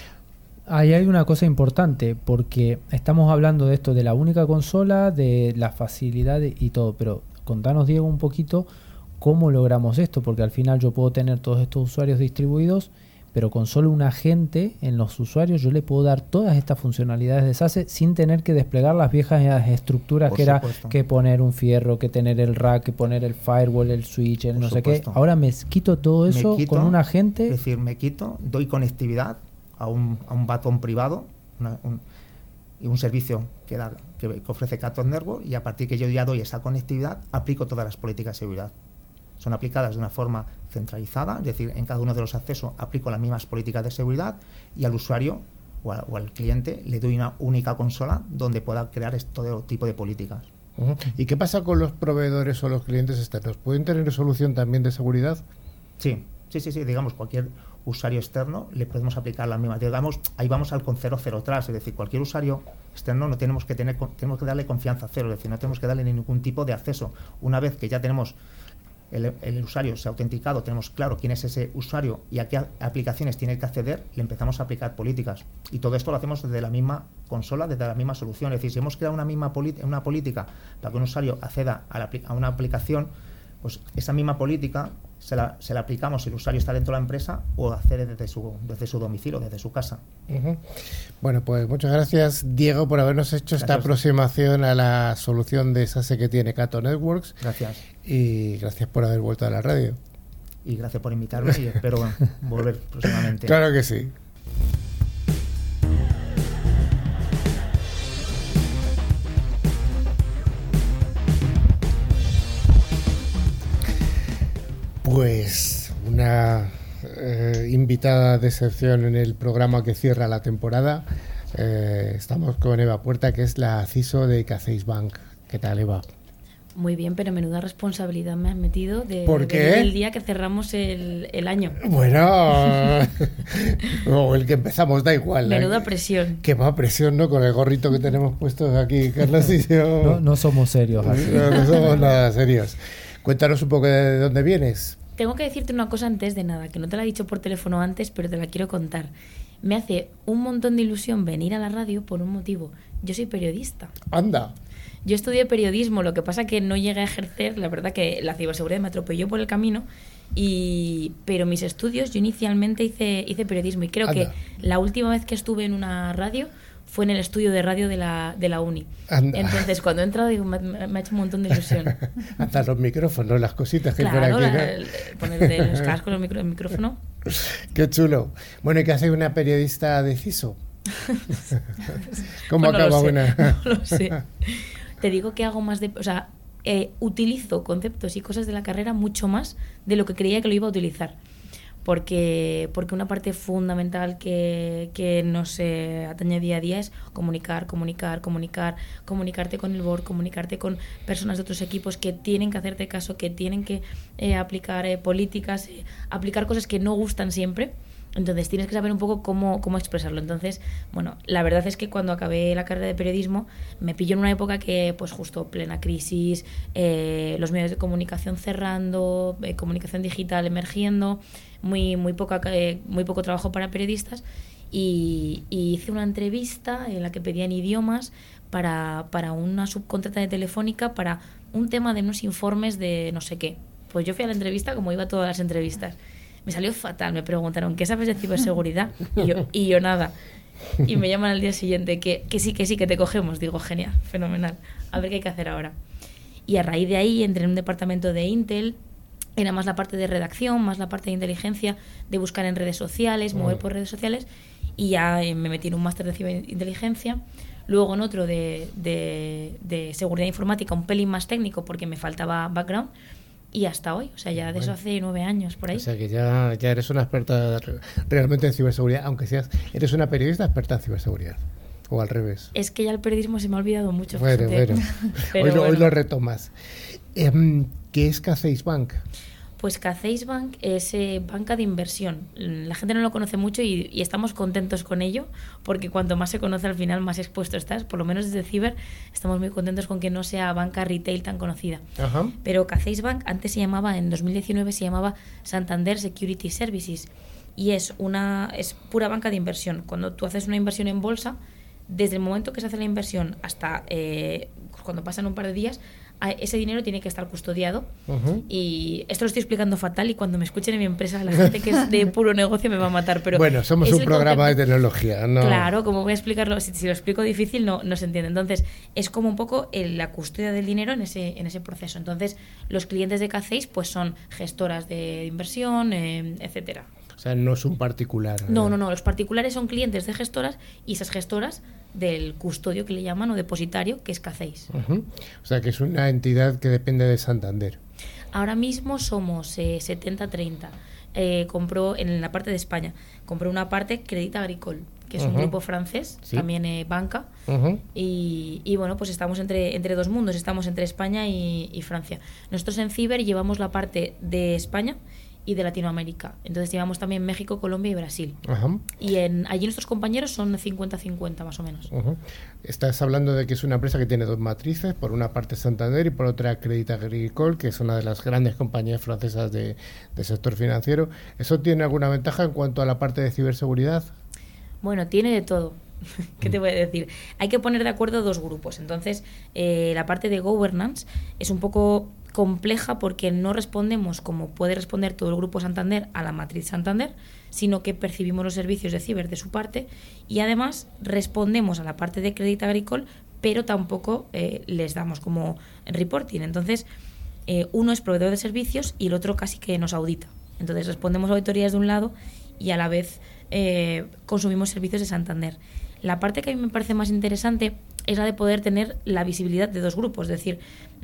Ahí hay una cosa importante, porque estamos hablando de esto, de la única consola, de la facilidad y todo, pero contanos, Diego, un poquito cómo logramos esto, porque al final yo puedo tener todos estos usuarios distribuidos, pero con solo un agente en los usuarios yo le puedo dar todas estas funcionalidades de SASE sin tener que desplegar las viejas estructuras, que era que poner un fierro, que tener el rack, que poner el firewall, el switch, el no sé qué. Ahora me quito todo eso con un agente. Es decir, doy conectividad a un backbone privado, y un servicio que ofrece Cato Networks, y a partir que yo ya doy esa conectividad, aplico todas las políticas de seguridad. Son aplicadas de una forma centralizada, es decir, en cada uno de los accesos aplico las mismas políticas de seguridad, y al usuario o al cliente le doy una única consola donde pueda crear todo tipo de políticas. ¿Y qué pasa con los proveedores o los clientes externos? ¿Pueden tener solución también de seguridad? Sí, digamos, cualquier usuario externo le podemos aplicar las mismas. Digamos, ahí vamos al con 0 atrás, es decir, cualquier usuario externo tenemos que darle confianza cero, es decir, no tenemos que darle ningún tipo de acceso. Una vez que ya tenemos el usuario se ha autenticado, tenemos claro quién es ese usuario y a qué aplicaciones tiene que acceder, le empezamos a aplicar políticas. Y todo esto lo hacemos desde la misma consola, desde la misma solución. Es decir, si hemos creado una política para que un usuario acceda a una aplicación, pues esa misma política se la aplicamos si el usuario está dentro de la empresa o accede desde su domicilio, desde su casa. Bueno, pues muchas gracias, Diego, por habernos hecho esta aproximación a la solución de SASE que tiene Cato Networks. Gracias. Y gracias por haber vuelto a la radio. Y gracias por invitarme, y espero volver próximamente. Claro que sí. Pues una invitada de excepción en el programa que cierra la temporada. Estamos con Eva Puerta, que es la CISO de CACEISbank. ¿Qué tal, Eva? Muy bien, pero menuda responsabilidad me has metido ¿Por qué? del día que cerramos el año. Bueno, o el que empezamos, da igual. Menuda presión. Qué más presión, ¿no? Con el gorrito que tenemos puestos aquí, Carlos y yo. No somos serios así. No somos nada serios. Cuéntanos un poco de dónde vienes. Tengo que decirte una cosa antes de nada, que no te la he dicho por teléfono antes, pero te la quiero contar. Me hace un montón de ilusión venir a la radio por un motivo. Yo soy periodista. Anda. Yo estudié periodismo, lo que pasa que no llegué a ejercer, la verdad que la ciberseguridad me atropelló por el camino, pero mis estudios, yo inicialmente hice periodismo y creo que la última vez que estuve en una radio fue en el estudio de radio de la uni. Anda. Entonces, cuando he entrado, digo, me ha hecho un montón de ilusión. Hasta los micrófonos, las cositas que Claro, hay por aquí, ¿no? ponerte los cascos, el micrófono. Qué chulo. Bueno, ¿y qué hace una periodista de CISO? ¿Cómo Pues no acaba lo sé, una? No lo sé. Te digo que hago más de... O sea, utilizo conceptos y cosas de la carrera mucho más de lo que creía que lo iba a utilizar. Porque una parte fundamental que nos atañe día a día es comunicarte con el board, comunicarte con personas de otros equipos que tienen que hacerte caso, que tienen que aplicar políticas, aplicar cosas que no gustan siempre. Entonces tienes que saber un poco cómo expresarlo. Entonces, bueno, la verdad es que cuando acabé la carrera de periodismo me pilló en una época que, pues justo plena crisis, los medios de comunicación cerrando, comunicación digital emergiendo, muy poco trabajo para periodistas, y hice una entrevista en la que pedían idiomas para una subcontrata de Telefónica para un tema de unos informes de no sé qué. Pues yo fui a la entrevista como iba a todas las entrevistas. Me salió fatal, me preguntaron, ¿qué sabes de ciberseguridad? Y yo nada. Y me llaman al día siguiente, que sí, que te cogemos. Digo, genial, fenomenal. A ver qué hay que hacer ahora. Y a raíz de ahí entré en un departamento de Intel. Era más la parte de redacción, más la parte de inteligencia, de buscar en redes sociales, mover por redes sociales. Y ya me metí en un máster de ciberinteligencia. Luego en otro de seguridad informática, un pelín más técnico porque me faltaba background. Y hasta hoy, o sea, ya de eso hace 9 años, por ahí. O sea, que ya eres una experta realmente en ciberseguridad, aunque eres una periodista experta en ciberseguridad. O al revés. Es que ya el periodismo se me ha olvidado mucho. Bueno. Pero hoy lo retomas. ¿Qué es CACEISbank? Pues CACEISbank es banca de inversión. La gente no lo conoce mucho y estamos contentos con ello, porque cuanto más se conoce al final, más expuesto estás. Por lo menos desde Ciber estamos muy contentos con que no sea banca retail tan conocida. Ajá. Pero CACEISbank antes en 2019 se llamaba Santander Security Services y es pura banca de inversión. Cuando tú haces una inversión en bolsa, desde el momento que se hace la inversión hasta cuando pasan un par de días, ese dinero tiene que estar custodiado. Uh-huh. Y esto lo estoy explicando fatal y cuando me escuchen en mi empresa la gente que es de puro negocio me va a matar, pero bueno, somos un programa de tecnología, ¿no? Claro, como voy a explicarlo, si lo explico difícil no se entiende. Entonces es como un poco la custodia del dinero en ese proceso. Entonces los clientes de CACEIS pues son gestoras de inversión, etcétera. O sea, no es un particular. No, los particulares son clientes de gestoras y esas gestoras del custodio que le llaman o depositario, que es CACEIS. Uh-huh. O sea, que es una entidad que depende de Santander. Ahora mismo somos 70-30. Compró en la parte de España, compró una parte Crédit Agricole, que es un grupo francés, sí. También banca. Uh-huh. Y bueno, pues estamos entre dos mundos, estamos entre España y Francia. Nosotros en Ciber llevamos la parte de España y de Latinoamérica. Entonces llevamos también México, Colombia y Brasil. Uh-huh. Y allí nuestros compañeros son 50-50 más o menos. Uh-huh. Estás hablando de que es una empresa que tiene dos matrices, por una parte Santander y por otra Crédit Agricole, que es una de las grandes compañías francesas del sector financiero. ¿Eso tiene alguna ventaja en cuanto a la parte de ciberseguridad? Bueno, tiene de todo. ¿Qué te voy a decir? Hay que poner de acuerdo dos grupos. Entonces, la parte de governance es un poco compleja porque no respondemos como puede responder todo el grupo Santander a la matriz Santander, sino que percibimos los servicios de Ciber de su parte y además respondemos a la parte de Crédit Agricole, pero tampoco les damos como reporting. Entonces, uno es proveedor de servicios y el otro casi que nos audita. Entonces, respondemos a auditorías de un lado y a la vez consumimos servicios de Santander. La parte que a mí me parece más interesante es la de poder tener la visibilidad de dos grupos. Es decir,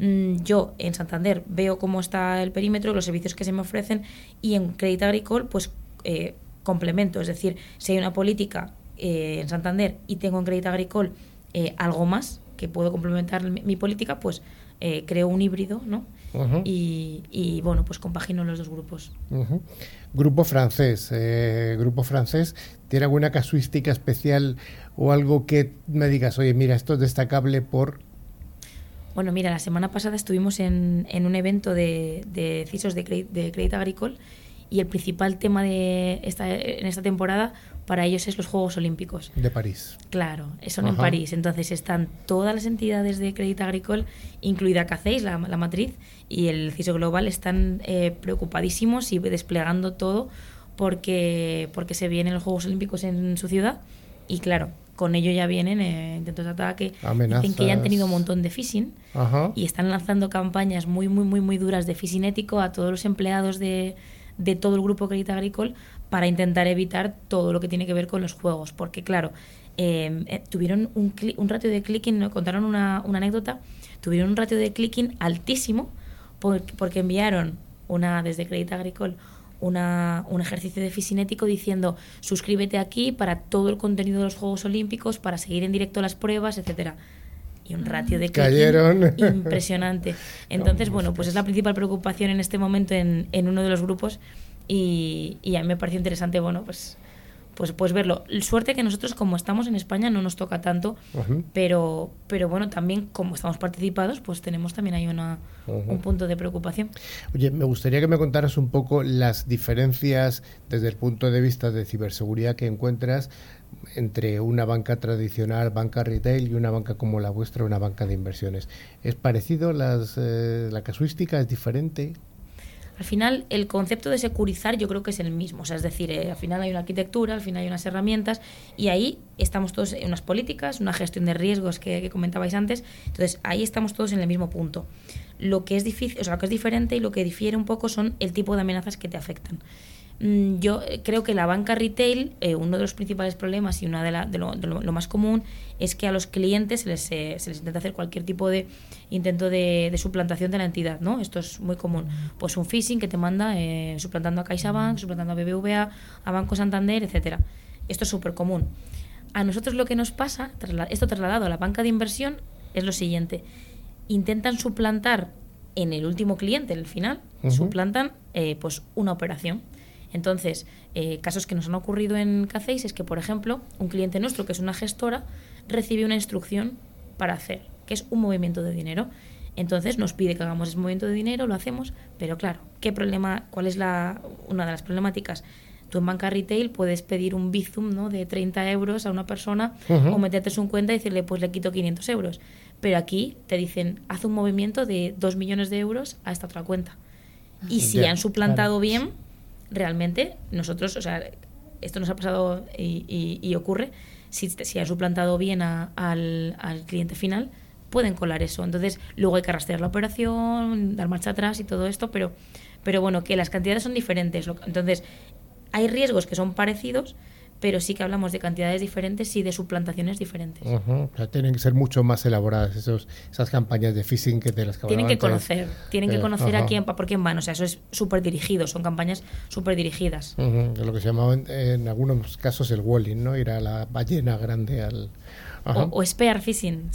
yo en Santander veo cómo está el perímetro, los servicios que se me ofrecen, y en Crédit Agricole pues complemento. Es decir, si hay una política en Santander y tengo en Crédit Agricole algo más que puedo complementar mi política, pues creo un híbrido, ¿no? Uh-huh. Y bueno, pues compagino los dos grupos. Uh-huh. Grupo francés. Grupo francés, ¿tiene alguna casuística especial o algo que me digas, oye, mira, esto es destacable por...? Bueno, mira, la semana pasada estuvimos en un evento de CISOs de Crédit Agricole, y el principal tema en esta temporada para ellos es los Juegos Olímpicos. De París. Claro, son en París. Entonces están todas las entidades de Crédit Agricole, incluida CACEIS, la matriz, y el CISO Global, están preocupadísimos y desplegando todo porque se vienen los Juegos Olímpicos en su ciudad. Y claro, con ello ya vienen intentos de ataque. Amenazas. Dicen que ya han tenido un montón de phishing. Ajá. Y están lanzando campañas muy, muy, muy, muy duras de phishing ético a todos los empleados de todo el grupo Crédit Agricole para intentar evitar todo lo que tiene que ver con los juegos. Porque claro, tuvieron un ratio de clicking, ¿no? Contaron una anécdota, tuvieron un ratio de clicking altísimo porque enviaron desde Crédit Agricole un ejercicio de phishing ético diciendo: suscríbete aquí para todo el contenido de los Juegos Olímpicos, para seguir en directo las pruebas, etcétera. Y un ratio de clicking impresionante. Entonces, bueno, pues es la principal preocupación en este momento en uno de los grupos, y a mí me pareció interesante, bueno, pues verlo. Suerte que nosotros, como estamos en España, no nos toca tanto, pero bueno, también como estamos participados, pues tenemos también ahí un punto de preocupación. Oye, me gustaría que me contaras un poco las diferencias desde el punto de vista de ciberseguridad que encuentras entre una banca tradicional, banca retail, y una banca como la vuestra, una banca de inversiones. ¿Es parecido? ¿La casuística es diferente? Al final, el concepto de securizar yo creo que es el mismo. O sea, es decir, al final hay una arquitectura, al final hay unas herramientas, y ahí estamos todos en unas políticas, una gestión de riesgos que comentabais antes. Entonces, ahí estamos todos en el mismo punto. Lo que es difícil, o sea, lo que es diferente y lo que difiere un poco son el tipo de amenazas que te afectan. Yo creo que la banca retail, uno de los principales problemas y una de lo más común es que a los clientes se les intenta hacer cualquier tipo de intento de suplantación de la entidad, ¿no? Esto es muy común. Pues un phishing que te manda suplantando a CaixaBank, suplantando a BBVA, a Banco Santander, etcétera. Esto es súper común. A nosotros lo que nos pasa, esto trasladado a la banca de inversión, es lo siguiente. Intentan suplantar en el último cliente, en el final, suplantan pues una operación. Entonces, casos que nos han ocurrido en CACEIS es que, por ejemplo, un cliente nuestro, que es una gestora, recibe una instrucción para hacer, que es un movimiento de dinero. Entonces nos pide que hagamos ese movimiento de dinero, lo hacemos, pero claro, ¿cuál es una de las problemáticas? Tú en banca retail puedes pedir un Bizum, ¿no?, de 30 euros a una persona, o meterte en su cuenta y decirle, pues le quito 500 euros. Pero aquí te dicen, haz un movimiento de 2 millones de euros a esta otra cuenta. Y si han suplantado bien, realmente nosotros, o sea, esto nos ha pasado y ocurre, si han suplantado bien al cliente final, pueden colar eso. Entonces luego hay que rastrear la operación, dar marcha atrás y todo esto, pero bueno, que las cantidades son diferentes. Entonces hay riesgos que son parecidos, pero sí que hablamos de cantidades diferentes y de suplantaciones diferentes. O sea, tienen que ser mucho más elaboradas esas campañas de phishing que te las que tienen que conocer, por quién van. O sea, eso es súper dirigido, son campañas súper dirigidas. Lo que se llamaba en algunos casos el walling, ¿no? Ir a la ballena grande al... O spear phishing.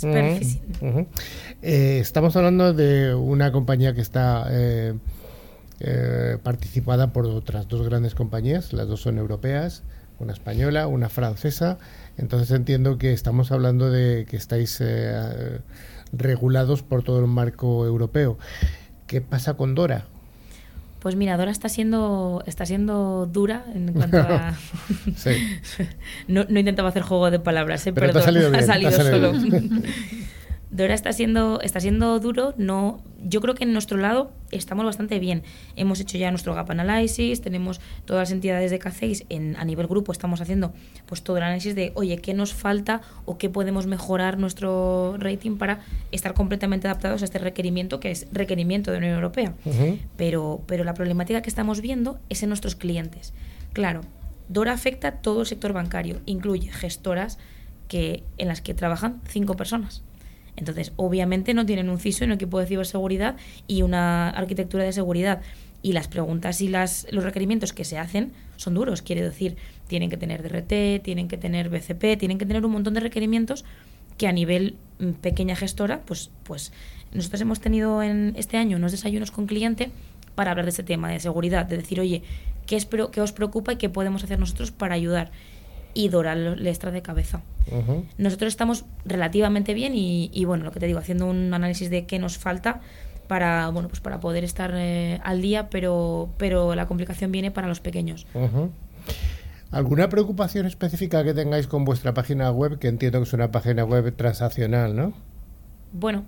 Estamos hablando de una compañía que está participada por otras dos grandes compañías, las dos son europeas, una española, una francesa. Entonces entiendo que estamos hablando de que estáis regulados por todo el marco europeo. ¿Qué pasa con Dora? Pues mira, Dora está siendo dura en cuanto a... Sí. No intentaba hacer juego de palabras, pero perdón. Ha salido solo. Bien. Dora está siendo duro. No, yo creo que en nuestro lado estamos bastante bien. Hemos hecho ya nuestro gap analysis, tenemos todas las entidades de CACEIS a nivel grupo, estamos haciendo pues todo el análisis de, oye, qué nos falta o qué podemos mejorar nuestro rating para estar completamente adaptados a este requerimiento, que es requerimiento de la Unión Europea. Pero la problemática que estamos viendo es en nuestros clientes. Claro, Dora afecta a todo el sector bancario, incluye gestoras, en las que trabajan 5 personas. Entonces, obviamente no tienen un CISO y un equipo de ciberseguridad y una arquitectura de seguridad. Y las preguntas y los requerimientos que se hacen son duros. Quiere decir, tienen que tener DRT, tienen que tener BCP, tienen que tener un montón de requerimientos que a nivel pequeña gestora, pues nosotros hemos tenido en este año unos desayunos con cliente para hablar de este tema de seguridad, de decir, oye, ¿qué os preocupa y qué podemos hacer nosotros para ayudar? Y Dora le extra de cabeza. Uh-huh. Nosotros estamos relativamente bien y bueno, lo que te digo, haciendo un análisis de qué nos falta para poder estar al día, pero la complicación viene para los pequeños. Uh-huh. ¿Alguna preocupación específica que tengáis con vuestra página web? Que entiendo que es una página web transaccional, ¿no? Bueno,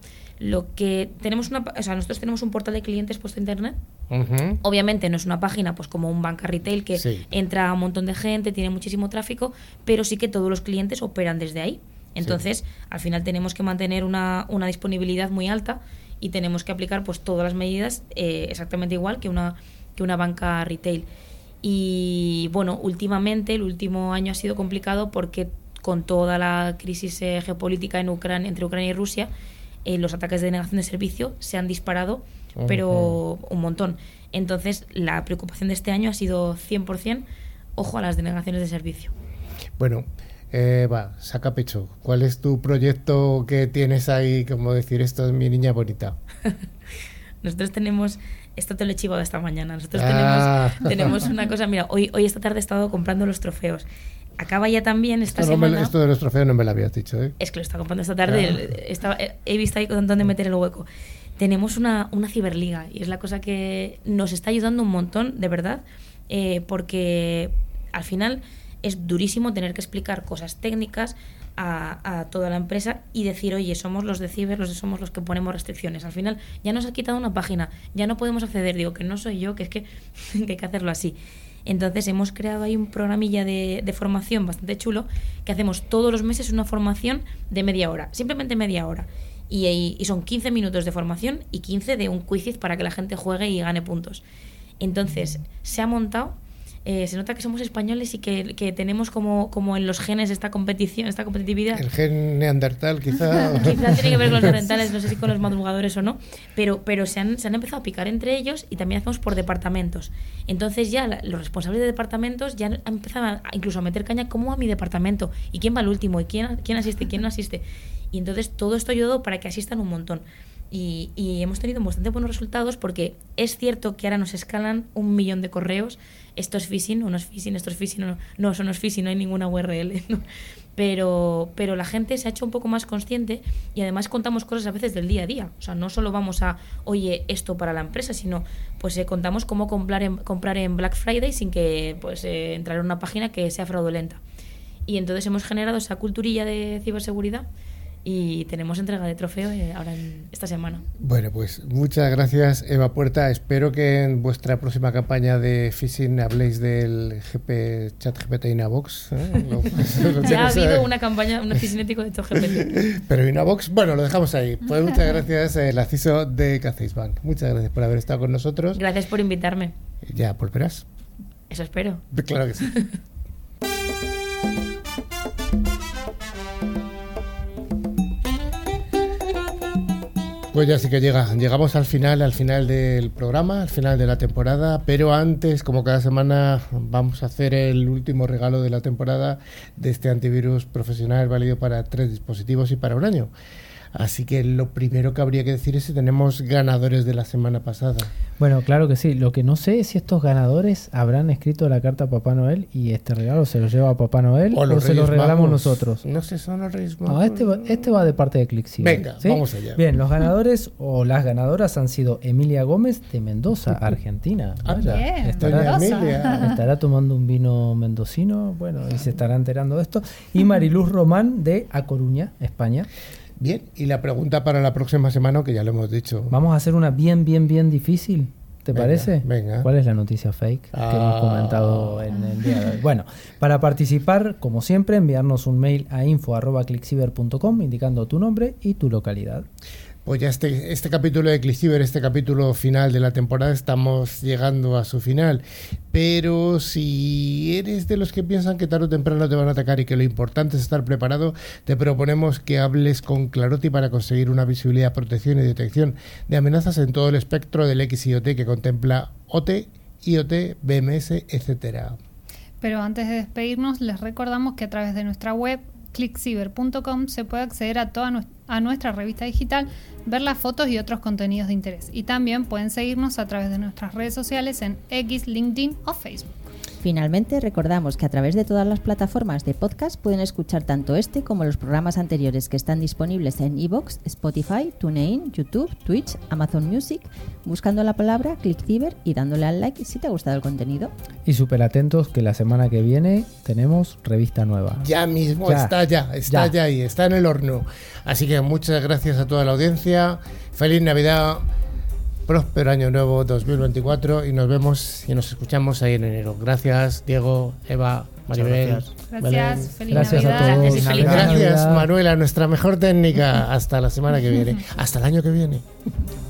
nosotros tenemos un portal de clientes puesto a internet. Uh-huh. Obviamente no es una página pues como un banca retail que entra un montón de gente, tiene muchísimo tráfico, pero sí que todos los clientes operan desde ahí. Entonces, al final tenemos que mantener una disponibilidad muy alta y tenemos que aplicar pues todas las medidas exactamente igual que una banca retail. Y bueno, últimamente, el último año ha sido complicado porque con toda la crisis geopolítica entre Ucrania y Rusia, los ataques de denegación de servicio se han disparado, pero un montón. Entonces, la preocupación de este año ha sido 100%, ojo a las denegaciones de servicio. Bueno, saca pecho. ¿Cuál es tu proyecto que tienes ahí, como decir, esto es mi niña bonita? Nosotros tenemos... Esto te lo he chivado esta mañana. Nosotros tenemos una cosa... Mira, hoy esta tarde he estado comprando los trofeos. Acaba ya también esta semana... Esto de los trofeos no me lo habías dicho, ¿eh? Es que lo estaba comprando esta tarde. He visto ahí dónde meter el hueco. Tenemos una ciberliga y es la cosa que nos está ayudando un montón, de verdad, porque al final es durísimo tener que explicar cosas técnicas a toda la empresa y decir, oye, somos los de ciber, somos los que ponemos restricciones. Al final ya nos ha quitado una página, ya no podemos acceder. Digo, que no soy yo, que es que hay que hacerlo así. Entonces hemos creado ahí un programilla de formación bastante chulo, que hacemos todos los meses una formación de media hora, simplemente media hora. Y son 15 minutos de formación y 15 de un quiz para que la gente juegue y gane puntos. Entonces se ha montado... se nota que somos españoles y que tenemos como en los genes esta competitividad. El gen neandertal quizá. Quizá tiene que ver con los neandertales, no sé si con los madrugadores o no, pero se han empezado a picar entre ellos y también hacemos por departamentos. Entonces ya los responsables de departamentos ya han empezado incluso a meter caña, ¿cómo va mi departamento? ¿Y quién va al último? ¿Y quién asiste? ¿Y quién no asiste? Y entonces todo esto ayudó para que asistan un montón. Y hemos tenido bastante buenos resultados porque es cierto que ahora nos escalan 1 millón de correos. Esto es phishing, esto es phishing, no, eso no es phishing, no hay ninguna URL, ¿no? Pero la gente se ha hecho un poco más consciente y además contamos cosas a veces del día a día. O sea, no solo vamos a, oye, esto para la empresa, sino pues contamos cómo comprar en Black Friday sin que entrar en una página que sea fraudulenta. Y entonces hemos generado esa culturilla de ciberseguridad y tenemos entrega de trofeo ahora esta semana. Bueno, pues muchas gracias, Eva Puerta. Espero que en vuestra próxima campaña de phishing habléis del ChatGPT Inavox. Ya ha habido una campaña, un phishing-ético de ChatGPT. Pero Inavox, bueno, lo dejamos ahí. Pues muchas gracias, la CISO de CACEISBank. Muchas gracias por haber estado con nosotros. Gracias por invitarme. ¿Ya volverás? Eso espero. Claro que sí. Pues ya sí que llegamos al final del programa, al final de la temporada, pero antes, como cada semana, vamos a hacer el último regalo de la temporada de este antivirus profesional válido para 3 dispositivos y para 1 año. Así que lo primero que habría que decir es si tenemos ganadores de la semana pasada. Bueno, claro que sí. Lo que no sé es si estos ganadores habrán escrito la carta a Papá Noel y este regalo se lo lleva a Papá Noel o se lo regalamos nosotros. No sé, son los Reyes Magos. No, este va de parte de ClickCiber. Venga, ¿sí? Vamos allá. Bien, los ganadores o las ganadoras han sido Emilia Gómez de Mendoza, Argentina. Bien, estará tomando un vino mendocino, bueno, y se estará enterando de esto. Y Mariluz Román de A Coruña, España. Bien, y la pregunta para la próxima semana, que ya lo hemos dicho. Vamos a hacer una bien difícil, ¿te parece? Venga. ¿Cuál es la noticia fake que hemos comentado en el día de hoy? Bueno, para participar, como siempre, enviarnos un mail a info@clickciber.com indicando tu nombre y tu localidad. Pues ya este capítulo de ClickCiber, este capítulo final de la temporada, estamos llegando a su final. Pero si eres de los que piensan que tarde o temprano te van a atacar y que lo importante es estar preparado, te proponemos que hables con Claroty para conseguir una visibilidad, protección y detección de amenazas en todo el espectro del XIoT, que contempla OT, IoT, BMS, etcétera. Pero antes de despedirnos, les recordamos que a través de nuestra web clickciber.com se puede acceder a nuestra revista digital, ver las fotos y otros contenidos de interés. Y también pueden seguirnos a través de nuestras redes sociales en X, LinkedIn o Facebook. Finalmente, recordamos que a través de todas las plataformas de podcast pueden escuchar tanto este como los programas anteriores, que están disponibles en iVoox, Spotify, TuneIn, YouTube, Twitch, Amazon Music, buscando la palabra ClickCiber y dándole al like si te ha gustado el contenido. Y súper atentos que la semana que viene tenemos revista nueva. Ya mismo, está ya ahí, está en el horno. Así que muchas gracias a toda la audiencia. Feliz Navidad. Próspero año nuevo 2024 y nos vemos y nos escuchamos ahí en enero. Gracias, Diego, Eva, Maribel. Gracias, feliz Gracias Navidad. a todos. Feliz Gracias, Navidad. Manuela, nuestra mejor técnica. Hasta la semana que viene. Hasta el año que viene.